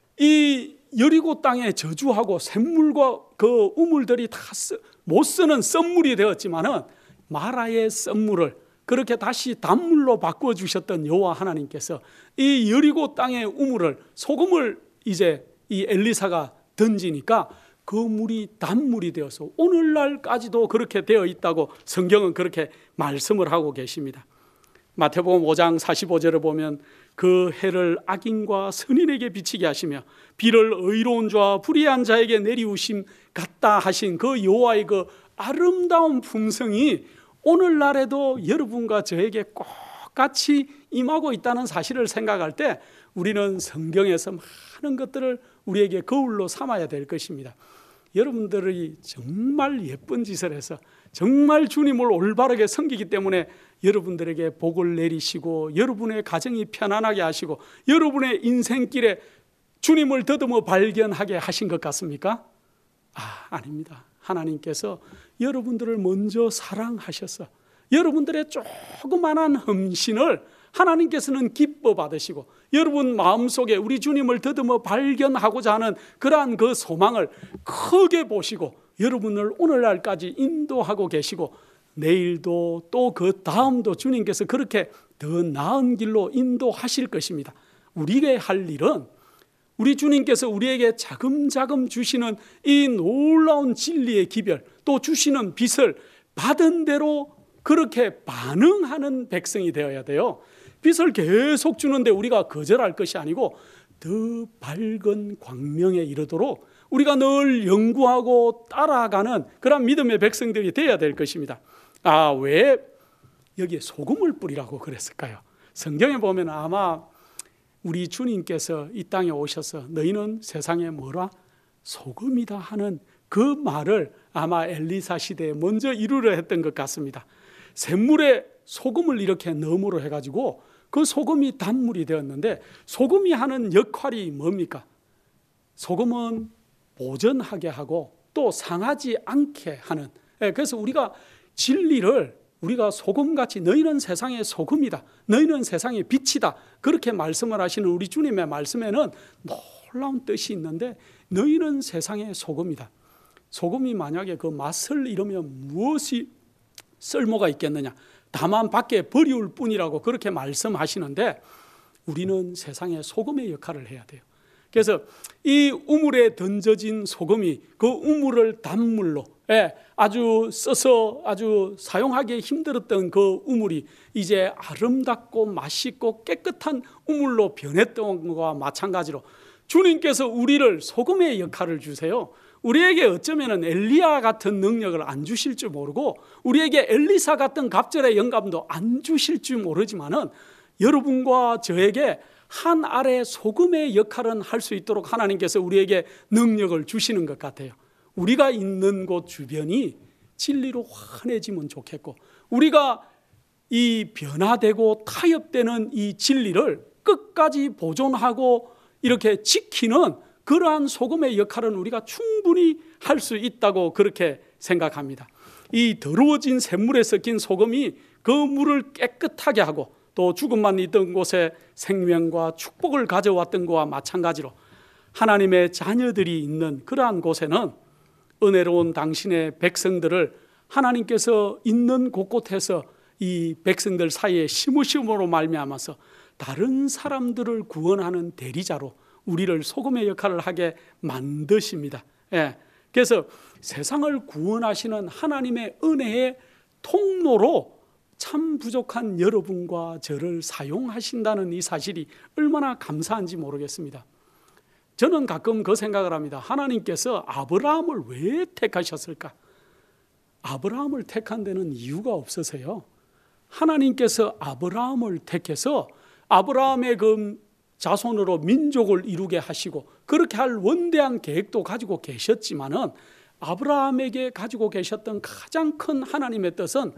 이 여리고 땅에 저주하고 샘물과 그 우물들이 다 못 쓰는 썸물이 되었지만은 마라의 썸물을 그렇게 다시 단물로 바꿔주셨던 여호와 하나님께서 이 여리고 땅의 우물을, 소금을 이제 이 엘리사가 던지니까 그 물이 단물이 되어서 오늘날까지도 그렇게 되어 있다고 성경은 그렇게 말씀을 하고 계십니다. 마태복음 5장 45절을 보면 그 해를 악인과 선인에게 비치게 하시며 비를 의로운 자와 불의한 자에게 내리우심 같다 하신 그 여호와의 그 아름다운 품성이 오늘날에도 여러분과 저에게 꼭 같이 임하고 있다는 사실을 생각할 때 우리는 성경에서 많은 것들을 우리에게 거울로 삼아야 될 것입니다. 여러분들이 정말 예쁜 짓을 해서 정말 주님을 올바르게 섬기기 때문에 여러분들에게 복을 내리시고 여러분의 가정이 편안하게 하시고 여러분의 인생길에 주님을 더듬어 발견하게 하신 것 같습니까? 아닙니다. 하나님께서 여러분들을 먼저 사랑하셔서 여러분들의 조그만한 헌신을 하나님께서는 기뻐 받으시고 여러분 마음속에 우리 주님을 더듬어 발견하고자 하는 그러한 그 소망을 크게 보시고 여러분을 오늘날까지 인도하고 계시고 내일도 또 그 다음도 주님께서 그렇게 더 나은 길로 인도하실 것입니다. 우리가 할 일은 우리 주님께서 우리에게 자금자금 주시는 이 놀라운 진리의 기별, 또 주시는 빛을 받은 대로 그렇게 반응하는 백성이 되어야 돼요. 빛을 계속 주는데 우리가 거절할 것이 아니고 더 밝은 광명에 이르도록 우리가 늘 연구하고 따라가는 그런 믿음의 백성들이 되어야 될 것입니다. 왜 여기에 소금을 뿌리라고 그랬을까요? 성경에 보면 아마 우리 주님께서 이 땅에 오셔서 너희는 세상에 뭐라? 소금이다 하는 그 말을 아마 엘리사 시대에 먼저 이루려 했던 것 같습니다. 샘물에 소금을 이렇게 넣음으로 해가지고 그 소금이 단물이 되었는데 소금이 하는 역할이 뭡니까? 소금은 보존하게 하고 또 상하지 않게 하는, 그래서 우리가 진리를 우리가 소금같이 너희는 세상의 소금이다, 너희는 세상의 빛이다 그렇게 말씀을 하시는 우리 주님의 말씀에는 놀라운 뜻이 있는데 너희는 세상의 소금이다. 소금이 만약에 그 맛을 잃으면 무엇이 쓸모가 있겠느냐, 다만 밖에 버리울 뿐이라고 그렇게 말씀하시는데 우리는 세상의 소금의 역할을 해야 돼요. 그래서 이 우물에 던져진 소금이 그 우물을 단물로 아주 써서 아주 사용하기 힘들었던 그 우물이 이제 아름답고 맛있고 깨끗한 우물로 변했던 것과 마찬가지로 주님께서 우리를 소금의 역할을 주세요. 우리에게 어쩌면 엘리야 같은 능력을 안 주실 줄 모르고 우리에게 엘리사 같은 갑절의 영감도 안 주실 줄 모르지만은 여러분과 저에게 한 알의 소금의 역할은 할 수 있도록 하나님께서 우리에게 능력을 주시는 것 같아요. 우리가 있는 곳 주변이 진리로 환해지면 좋겠고 우리가 이 변화되고 타협되는 이 진리를 끝까지 보존하고 이렇게 지키는 그러한 소금의 역할은 우리가 충분히 할 수 있다고 그렇게 생각합니다. 이 더러워진 샘물에 섞인 소금이 그 물을 깨끗하게 하고 또 죽음만 있던 곳에 생명과 축복을 가져왔던 것과 마찬가지로 하나님의 자녀들이 있는 그러한 곳에는 은혜로운 당신의 백성들을 하나님께서 있는 곳곳에서 이 백성들 사이에 심으심으로 말미암아서 다른 사람들을 구원하는 대리자로 우리를 소금의 역할을 하게 만드십니다. 그래서 세상을 구원하시는 하나님의 은혜의 통로로 참 부족한 여러분과 저를 사용하신다는 이 사실이 얼마나 감사한지 모르겠습니다. 저는 가끔 그 생각을 합니다. 하나님께서 아브라함을 왜 택하셨을까? 아브라함을 택한 데는 이유가 없어서요. 하나님께서 아브라함을 택해서 아브라함의 그 자손으로 민족을 이루게 하시고 그렇게 할 원대한 계획도 가지고 계셨지만은 아브라함에게 가지고 계셨던 가장 큰 하나님의 뜻은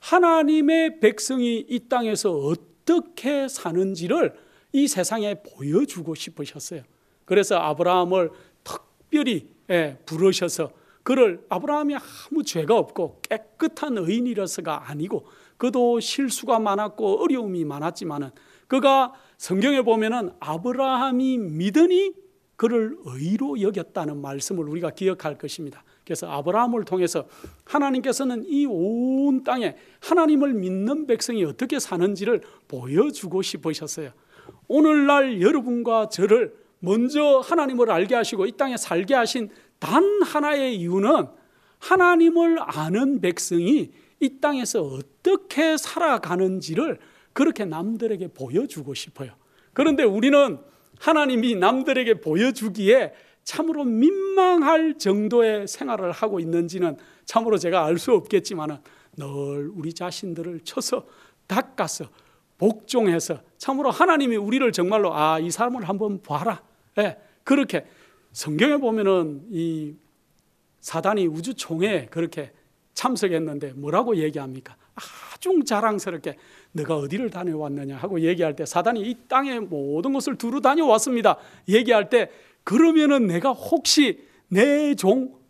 하나님의 백성이 이 땅에서 어떻게 사는지를 이 세상에 보여주고 싶으셨어요. 그래서 아브라함을 특별히 부르셔서 그를 아브라함이 아무 죄가 없고 깨끗한 의인이라서가 아니고 그도 실수가 많았고 어려움이 많았지만은 그가 성경에 보면은 아브라함이 믿으니 그를 의로 여겼다는 말씀을 우리가 기억할 것입니다. 그래서 아브라함을 통해서 하나님께서는 이 온 땅에 하나님을 믿는 백성이 어떻게 사는지를 보여주고 싶으셨어요. 오늘날 여러분과 저를 먼저 하나님을 알게 하시고 이 땅에 살게 하신 단 하나의 이유는 하나님을 아는 백성이 이 땅에서 어떻게 살아가는지를 그렇게 남들에게 보여주고 싶어요. 그런데 우리는 하나님이 남들에게 보여주기에 참으로 민망할 정도의 생활을 하고 있는지는 참으로 제가 알 수 없겠지만 늘 우리 자신들을 쳐서 닦아서 복종해서 참으로 하나님이 우리를 정말로 이 사람을 한번 봐라. 그렇게 성경에 보면은 이 사단이 우주총회에 그렇게 참석했는데 뭐라고 얘기합니까? 아주 자랑스럽게 너가 어디를 다녀왔느냐 하고 얘기할 때 사단이 이 땅의 모든 것을 두루 다녀왔습니다. 얘기할 때 그러면은 내가 혹시 내 종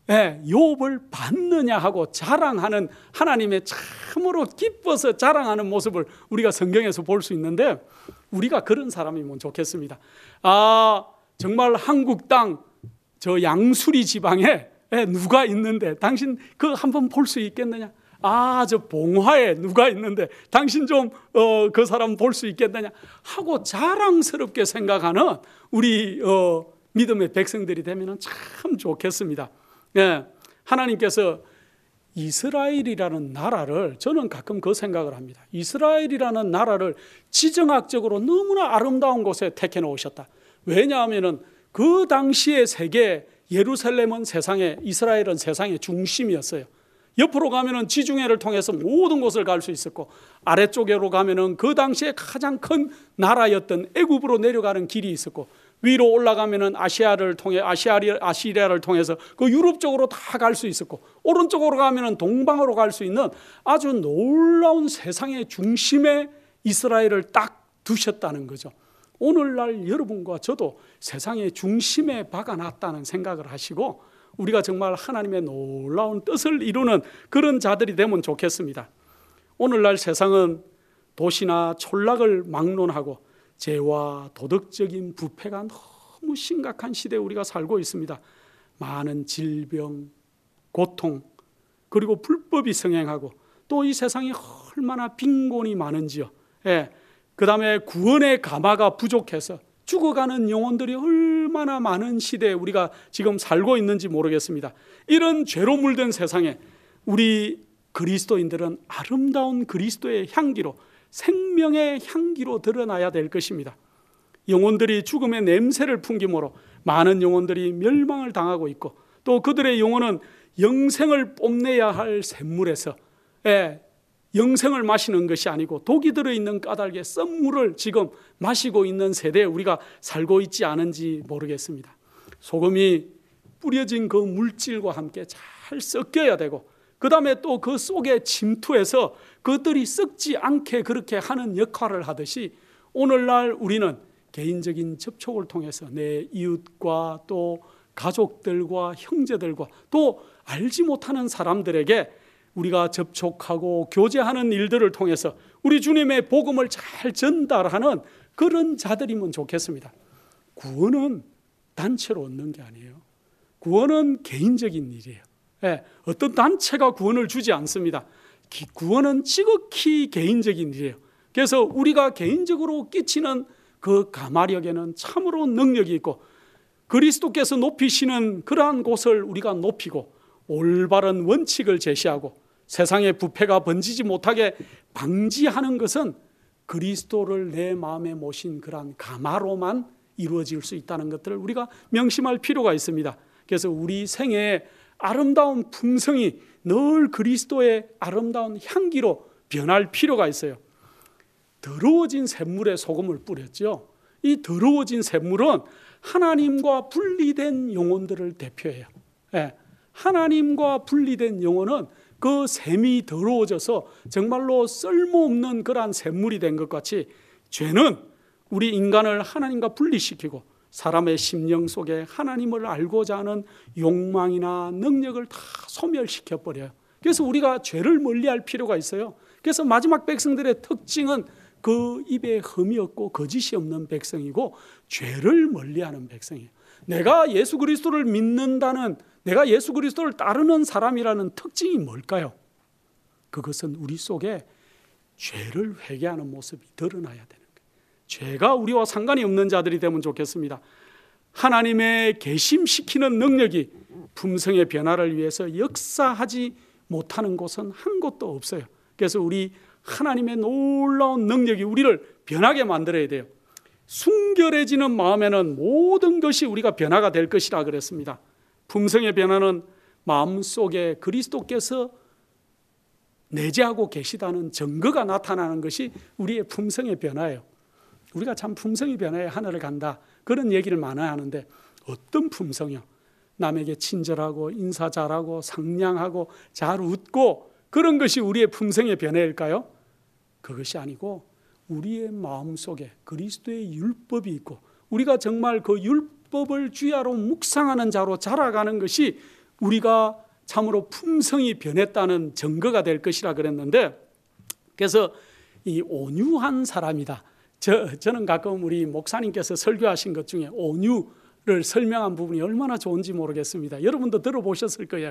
욥을 봤느냐 하고 자랑하는 하나님의 참으로 기뻐서 자랑하는 모습을 우리가 성경에서 볼 수 있는데 우리가 그런 사람이면 좋겠습니다. 정말 한국 땅 저 양수리 지방에 누가 있는데 당신 그 한번 볼 수 있겠느냐? 저 봉화에 누가 있는데 당신 좀 그 사람 볼 수 있겠느냐 하고 자랑스럽게 생각하는 우리 믿음의 백성들이 되면 참 좋겠습니다. 하나님께서 이스라엘이라는 나라를 저는 가끔 그 생각을 합니다. 이스라엘이라는 나라를 지정학적으로 너무나 아름다운 곳에 택해 놓으셨다. 왜냐하면 그 당시의 세계 예루살렘은 세상의 이스라엘은 세상의 중심이었어요. 옆으로 가면은 지중해를 통해서 모든 곳을 갈 수 있었고 아래쪽으로 가면은 그 당시에 가장 큰 나라였던 애굽으로 내려가는 길이 있었고 위로 올라가면은 아시리아를 통해서 그 유럽 쪽으로 다 갈 수 있었고 오른쪽으로 가면은 동방으로 갈 수 있는 아주 놀라운 세상의 중심에 이스라엘을 딱 두셨다는 거죠. 오늘날 여러분과 저도 세상의 중심에 박아놨다는 생각을 하시고 우리가 정말 하나님의 놀라운 뜻을 이루는 그런 자들이 되면 좋겠습니다. 오늘날 세상은 도시나 촌락을 막론하고 죄와 도덕적인 부패가 너무 심각한 시대에 우리가 살고 있습니다. 많은 질병, 고통, 그리고 불법이 성행하고 또 이 세상이 얼마나 빈곤이 많은지요. 그 다음에 구원의 가마가 부족해서 죽어가는 영혼들이 얼마나 많은 시대에 우리가 지금 살고 있는지 모르겠습니다. 이런 죄로 물든 세상에 우리 그리스도인들은 아름다운 그리스도의 향기로, 생명의 향기로 드러나야 될 것입니다. 영혼들이 죽음의 냄새를 풍김으로 많은 영혼들이 멸망을 당하고 있고, 또 그들의 영혼은 영생을 뽐내야 할 샘물에서 영생을 마시는 것이 아니고 독이 들어있는 까닭의 썩물을 지금 마시고 있는 세대에 우리가 살고 있지 않은지 모르겠습니다. 소금이 뿌려진 그 물질과 함께 잘 섞여야 되고, 그 다음에 또 그 속에 침투해서 그들이 썩지 않게 그렇게 하는 역할을 하듯이, 오늘날 우리는 개인적인 접촉을 통해서 내 이웃과 또 가족들과 형제들과 또 알지 못하는 사람들에게 우리가 접촉하고 교제하는 일들을 통해서 우리 주님의 복음을 잘 전달하는 그런 자들이면 좋겠습니다. 구원은 단체로 얻는 게 아니에요. 구원은 개인적인 일이에요. 어떤 단체가 구원을 주지 않습니다. 구원은 지극히 개인적인 일이에요. 그래서 우리가 개인적으로 끼치는 그 가마력에는 참으로 능력이 있고, 그리스도께서 높이시는 그러한 곳을 우리가 높이고 올바른 원칙을 제시하고 세상의 부패가 번지지 못하게 방지하는 것은 그리스도를 내 마음에 모신 그러한 가마로만 이루어질 수 있다는 것들을 우리가 명심할 필요가 있습니다. 그래서 우리 생애의 아름다운 품성이 늘 그리스도의 아름다운 향기로 변할 필요가 있어요. 더러워진 샘물에 소금을 뿌렸죠. 이 더러워진 샘물은 하나님과 분리된 영혼들을 대표해요. 하나님과 분리된 영혼은 그 샘이 더러워져서 정말로 쓸모없는 그러한 샘물이 된 것 같이, 죄는 우리 인간을 하나님과 분리시키고 사람의 심령 속에 하나님을 알고자 하는 욕망이나 능력을 다 소멸시켜 버려요. 그래서 우리가 죄를 멀리할 필요가 있어요. 그래서 마지막 백성들의 특징은 그 입에 흠이 없고 거짓이 없는 백성이고 죄를 멀리하는 백성이에요. 내가 예수 그리스도를 믿는다는, 내가 예수 그리스도를 따르는 사람이라는 특징이 뭘까요? 그것은 우리 속에 죄를 회개하는 모습이 드러나야 되는 거예요. 죄가 우리와 상관이 없는 자들이 되면 좋겠습니다. 하나님의 계심시키는 능력이 품성의 변화를 위해서 역사하지 못하는 곳은 한 곳도 없어요. 그래서 우리 하나님의 놀라운 능력이 우리를 변하게 만들어야 돼요. 순결해지는 마음에는 모든 것이 우리가 변화가 될 것이라 그랬습니다. 품성의 변화는 마음속에 그리스도께서 내재하고 계시다는 증거가 나타나는 것이 우리의 품성의 변화예요. 우리가 참 품성의 변화에 하늘을 간다, 그런 얘기를 많이 하는데, 어떤 품성이요? 남에게 친절하고 인사 잘하고 상냥하고 잘 웃고 그런 것이 우리의 품성의 변화일까요? 그것이 아니고 우리의 마음속에 그리스도의 율법이 있고 우리가 정말 그 율법을 주야로 묵상하는 자로 자라가는 것이 우리가 참으로 품성이 변했다는 증거가 될 것이라 그랬는데, 그래서 이 온유한 사람이다. 저는 가끔 우리 목사님께서 설교하신 것 중에 온유를 설명한 부분이 얼마나 좋은지 모르겠습니다. 여러분도 들어보셨을 거예요.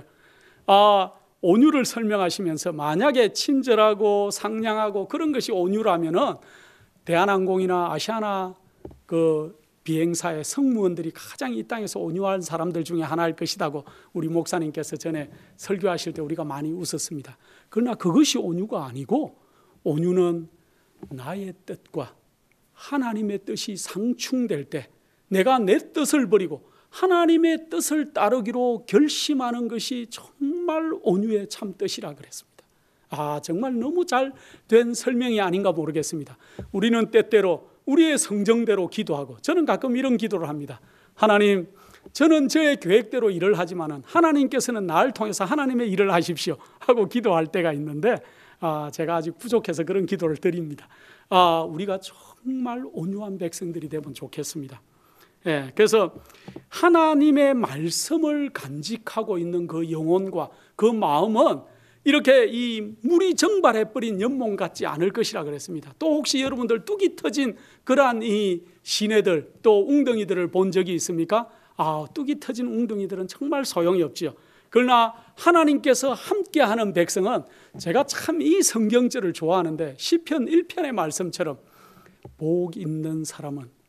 온유를 설명하시면서 만약에 친절하고 상냥하고 그런 것이 온유라면은 대한항공이나 아시아나 그 비행사의 승무원들이 가장 이 땅에서 온유한 사람들 중에 하나일 것이라고 우리 목사님께서 전에 설교하실 때 우리가 많이 웃었습니다. 그러나 그것이 온유가 아니고, 온유는 나의 뜻과 하나님의 뜻이 상충될 때 내가 내 뜻을 버리고 하나님의 뜻을 따르기로 결심하는 것이 정말 온유의 참 뜻이라 그랬습니다. 정말 너무 잘 된 설명이 아닌가 모르겠습니다. 우리는 때때로 우리의 성정대로 기도하고, 저는 가끔 이런 기도를 합니다. 하나님, 저는 저의 계획대로 일을 하지만 하나님께서는 나를 통해서 하나님의 일을 하십시오 하고 기도할 때가 있는데, 제가 아직 부족해서 그런 기도를 드립니다. 우리가 정말 온유한 백성들이 되면 좋겠습니다. 그래서 하나님의 말씀을 간직하고 있는 그 영혼과 그 마음은 이렇게 이 물이 증발해버린 연못 같지 않을 것이라 그랬습니다. 또 혹시 여러분들 뚝이 터진 그러한 이 시내들, 또 웅덩이들을 본 적이 있습니까? 뚝이 터진 웅덩이들은 정말 소용이 없지요. 그러나 하나님께서 함께하는 백성은, 제가 참 이 성경절을 좋아하는데 시편 1편의 말씀처럼 복 있는 사람은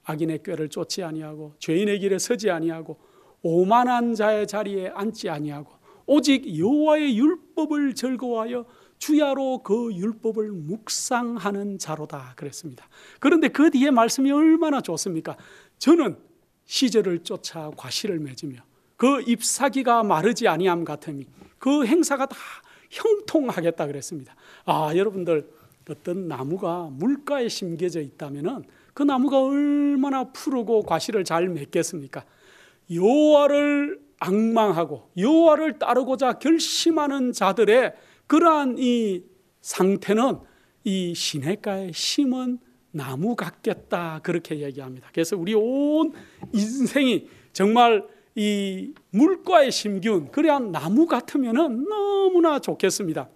악인의 꾀를 쫓지 아니하고 죄인의 길에 서지 아니하고 오만한 자의 자리에 앉지 아니하고 오직 여호와의 율법을 즐거워하여 주야로 그 율법을 묵상하는 자로다 그랬습니다. 그런데 그 뒤에 말씀이 얼마나 좋습니까? 저는 시절을 쫓아 과실을 맺으며 그 잎사귀가 마르지 아니함 같으니 그 행사가 다 형통하겠다 그랬습니다. 여러분들 어떤 나무가 물가에 심겨져 있다면은 그 나무가 얼마나 푸르고 과실을 잘 맺겠습니까? 여호와를 앙망하고 여호와를 따르고자 결심하는 자들의 그러한 이 상태는 이 시냇가에 심은 나무 같겠다 그렇게 얘기합니다. 그래서 우리 온 인생이 정말 이 물가에 심기운 그러한 나무 같으면은 너무나 좋겠습니다.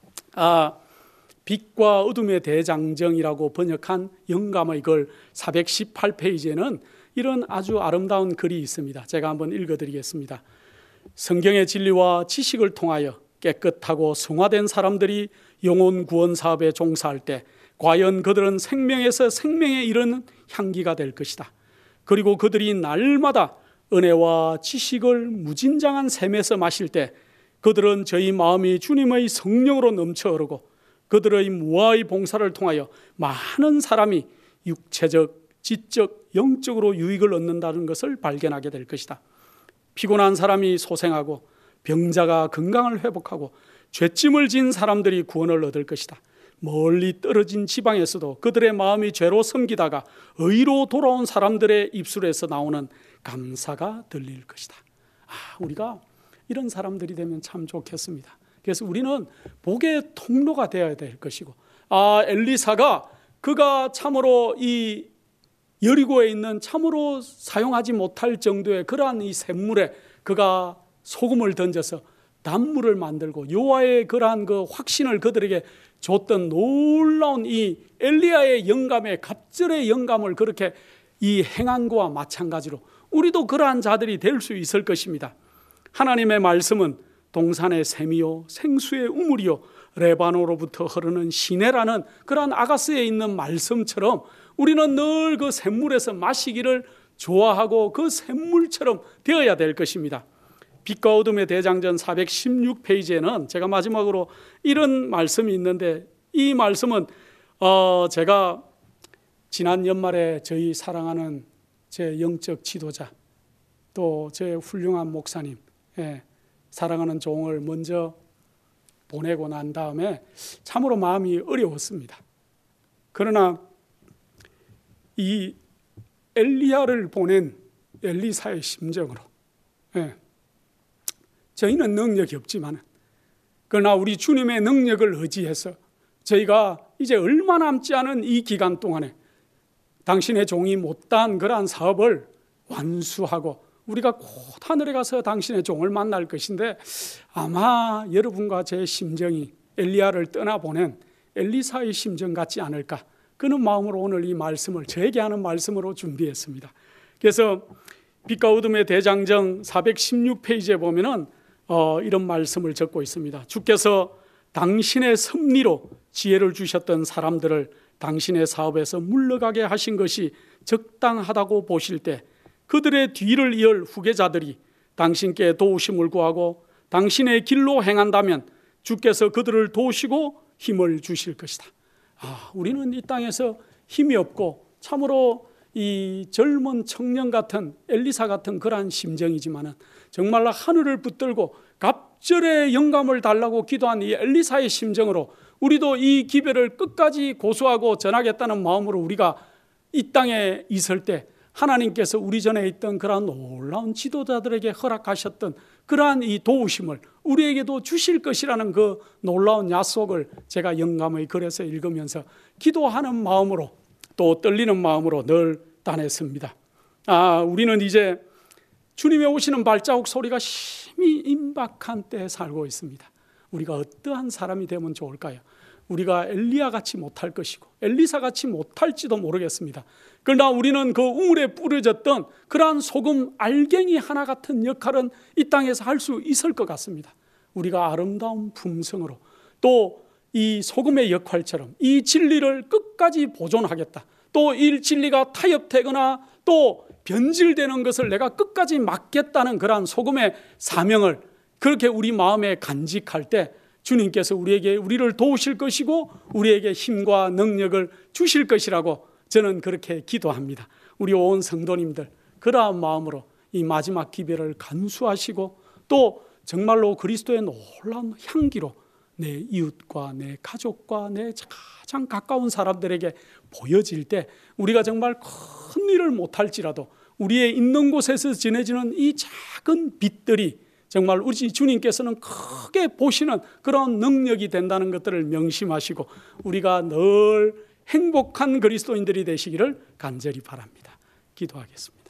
빛과 어둠의 대장정이라고 번역한 영감의 글 418페이지에는 이런 아주 아름다운 글이 있습니다. 제가 한번 읽어드리겠습니다. 성경의 진리와 지식을 통하여 깨끗하고 성화된 사람들이 영혼 구원 사업에 종사할 때 과연 그들은 생명에서 생명에 이르는 향기가 될 것이다. 그리고 그들이 날마다 은혜와 지식을 무진장한 샘에서 마실 때 그들은 저희 마음이 주님의 성령으로 넘쳐 흐르고 그들의 무아의 봉사를 통하여 많은 사람이 육체적, 지적, 영적으로 유익을 얻는다는 것을 발견하게 될 것이다. 피곤한 사람이 소생하고 병자가 건강을 회복하고 죄짐을 진 사람들이 구원을 얻을 것이다. 멀리 떨어진 지방에서도 그들의 마음이 죄로 섬기다가 의로 돌아온 사람들의 입술에서 나오는 감사가 들릴 것이다. 우리가 이런 사람들이 되면 참 좋겠습니다. 그래서 우리는 복의 통로가 되어야 될 것이고, 엘리사가 그가 참으로 이 여리고에 있는 참으로 사용하지 못할 정도의 그러한 이 샘물에 그가 소금을 던져서 단물을 만들고 여호와의 그러한 그 확신을 그들에게 줬던 놀라운 이 엘리야의 영감의 갑절의 영감을 그렇게 이 행한 것과 마찬가지로 우리도 그러한 자들이 될 수 있을 것입니다. 하나님의 말씀은 동산의 샘이요 생수의 우물이요 레바노로부터 흐르는 시내라는 그러한 아가스에 있는 말씀처럼 우리는 늘 그 샘물에서 마시기를 좋아하고 그 샘물처럼 되어야 될 것입니다. 빛과 어둠의 대장전 416페이지에는 제가 마지막으로 이런 말씀이 있는데, 이 말씀은 제가 지난 연말에 저희 사랑하는 제 영적 지도자 또 제 훌륭한 목사님, 사랑하는 종을 먼저 보내고 난 다음에 참으로 마음이 어려웠습니다. 그러나 이 엘리야를 보낸 엘리사의 심정으로, 저희는 능력이 없지만 그러나 우리 주님의 능력을 의지해서 저희가 이제 얼마 남지 않은 이 기간 동안에 당신의 종이 못다한 그러한 사업을 완수하고 우리가 곧 하늘에 가서 당신의 종을 만날 것인데, 아마 여러분과 제 심정이 엘리야를 떠나보낸 엘리사의 심정 같지 않을까, 그런 마음으로 오늘 이 말씀을 저에게 하는 말씀으로 준비했습니다. 그래서 빛과 어둠의 대장정 416페이지에 보면은 이런 말씀을 적고 있습니다. 주께서 당신의 섭리로 지혜를 주셨던 사람들을 당신의 사업에서 물러가게 하신 것이 적당하다고 보실 때 그들의 뒤를 이을 후계자들이 당신께 도우심을 구하고 당신의 길로 행한다면 주께서 그들을 도우시고 힘을 주실 것이다. 우리는 이 땅에서 힘이 없고 참으로 이 젊은 청년 같은 엘리사 같은 그러한 심정이지만은 정말로 하늘을 붙들고 갑절의 영감을 달라고 기도한 이 엘리사의 심정으로 우리도 이 기별을 끝까지 고수하고 전하겠다는 마음으로 우리가 이 땅에 있을 때 하나님께서 우리 전에 있던 그러한 놀라운 지도자들에게 허락하셨던 그러한 이 도우심을 우리에게도 주실 것이라는 그 놀라운 약속을 제가 영감의 글에서 읽으면서 기도하는 마음으로 또 떨리는 마음으로 늘 다녔습니다. 우리는 이제 주님의 오시는 발자국 소리가 심히 임박한 때에 살고 있습니다. 우리가 어떠한 사람이 되면 좋을까요? 우리가 엘리야같이 못할 것이고 엘리사같이 못할지도 모르겠습니다. 그러나 우리는 그 우물에 뿌려졌던 그러한 소금 알갱이 하나 같은 역할은 이 땅에서 할 수 있을 것 같습니다. 우리가 아름다운 품성으로 또 이 소금의 역할처럼 이 진리를 끝까지 보존하겠다, 또 이 진리가 타협되거나 또 변질되는 것을 내가 끝까지 막겠다는 그러한 소금의 사명을 그렇게 우리 마음에 간직할 때 주님께서 우리를 도우실 것이고 우리에게 힘과 능력을 주실 것이라고 저는 그렇게 기도합니다. 우리 온 성도님들 그러한 마음으로 이 마지막 기별을 간수하시고 또 정말로 그리스도의 놀라운 향기로 내 이웃과 내 가족과 내 가장 가까운 사람들에게 보여질 때 우리가 정말 큰 일을 못할지라도 우리의 있는 곳에서 전해지는 이 작은 빛들이 정말 우리 주님께서는 크게 보시는 그런 능력이 된다는 것들을 명심하시고 우리가 늘 행복한 그리스도인들이 되시기를 간절히 바랍니다. 기도하겠습니다.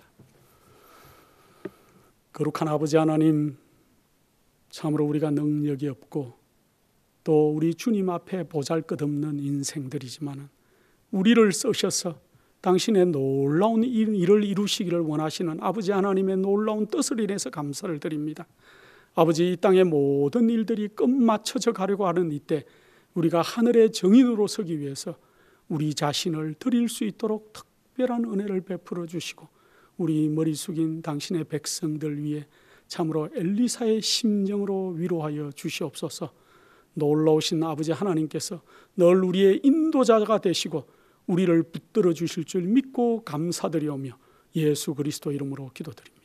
거룩한 아버지 하나님, 참으로 우리가 능력이 없고 또 우리 주님 앞에 보잘것없는 인생들이지만 우리를 쓰셔서 당신의 놀라운 일을 이루시기를 원하시는 아버지 하나님의 놀라운 뜻을 인해서 감사를 드립니다. 아버지, 이 땅의 모든 일들이 끝마쳐져 가려고 하는 이때 우리가 하늘의 정인으로 서기 위해서 우리 자신을 드릴 수 있도록 특별한 은혜를 베풀어 주시고 우리 머리 숙인 당신의 백성들 위해 참으로 엘리사의 심정으로 위로하여 주시옵소서. 놀라우신 아버지 하나님께서 늘 우리의 인도자가 되시고 우리를 붙들어 주실 줄 믿고 감사드리오며 예수 그리스도 이름으로 기도드립니다.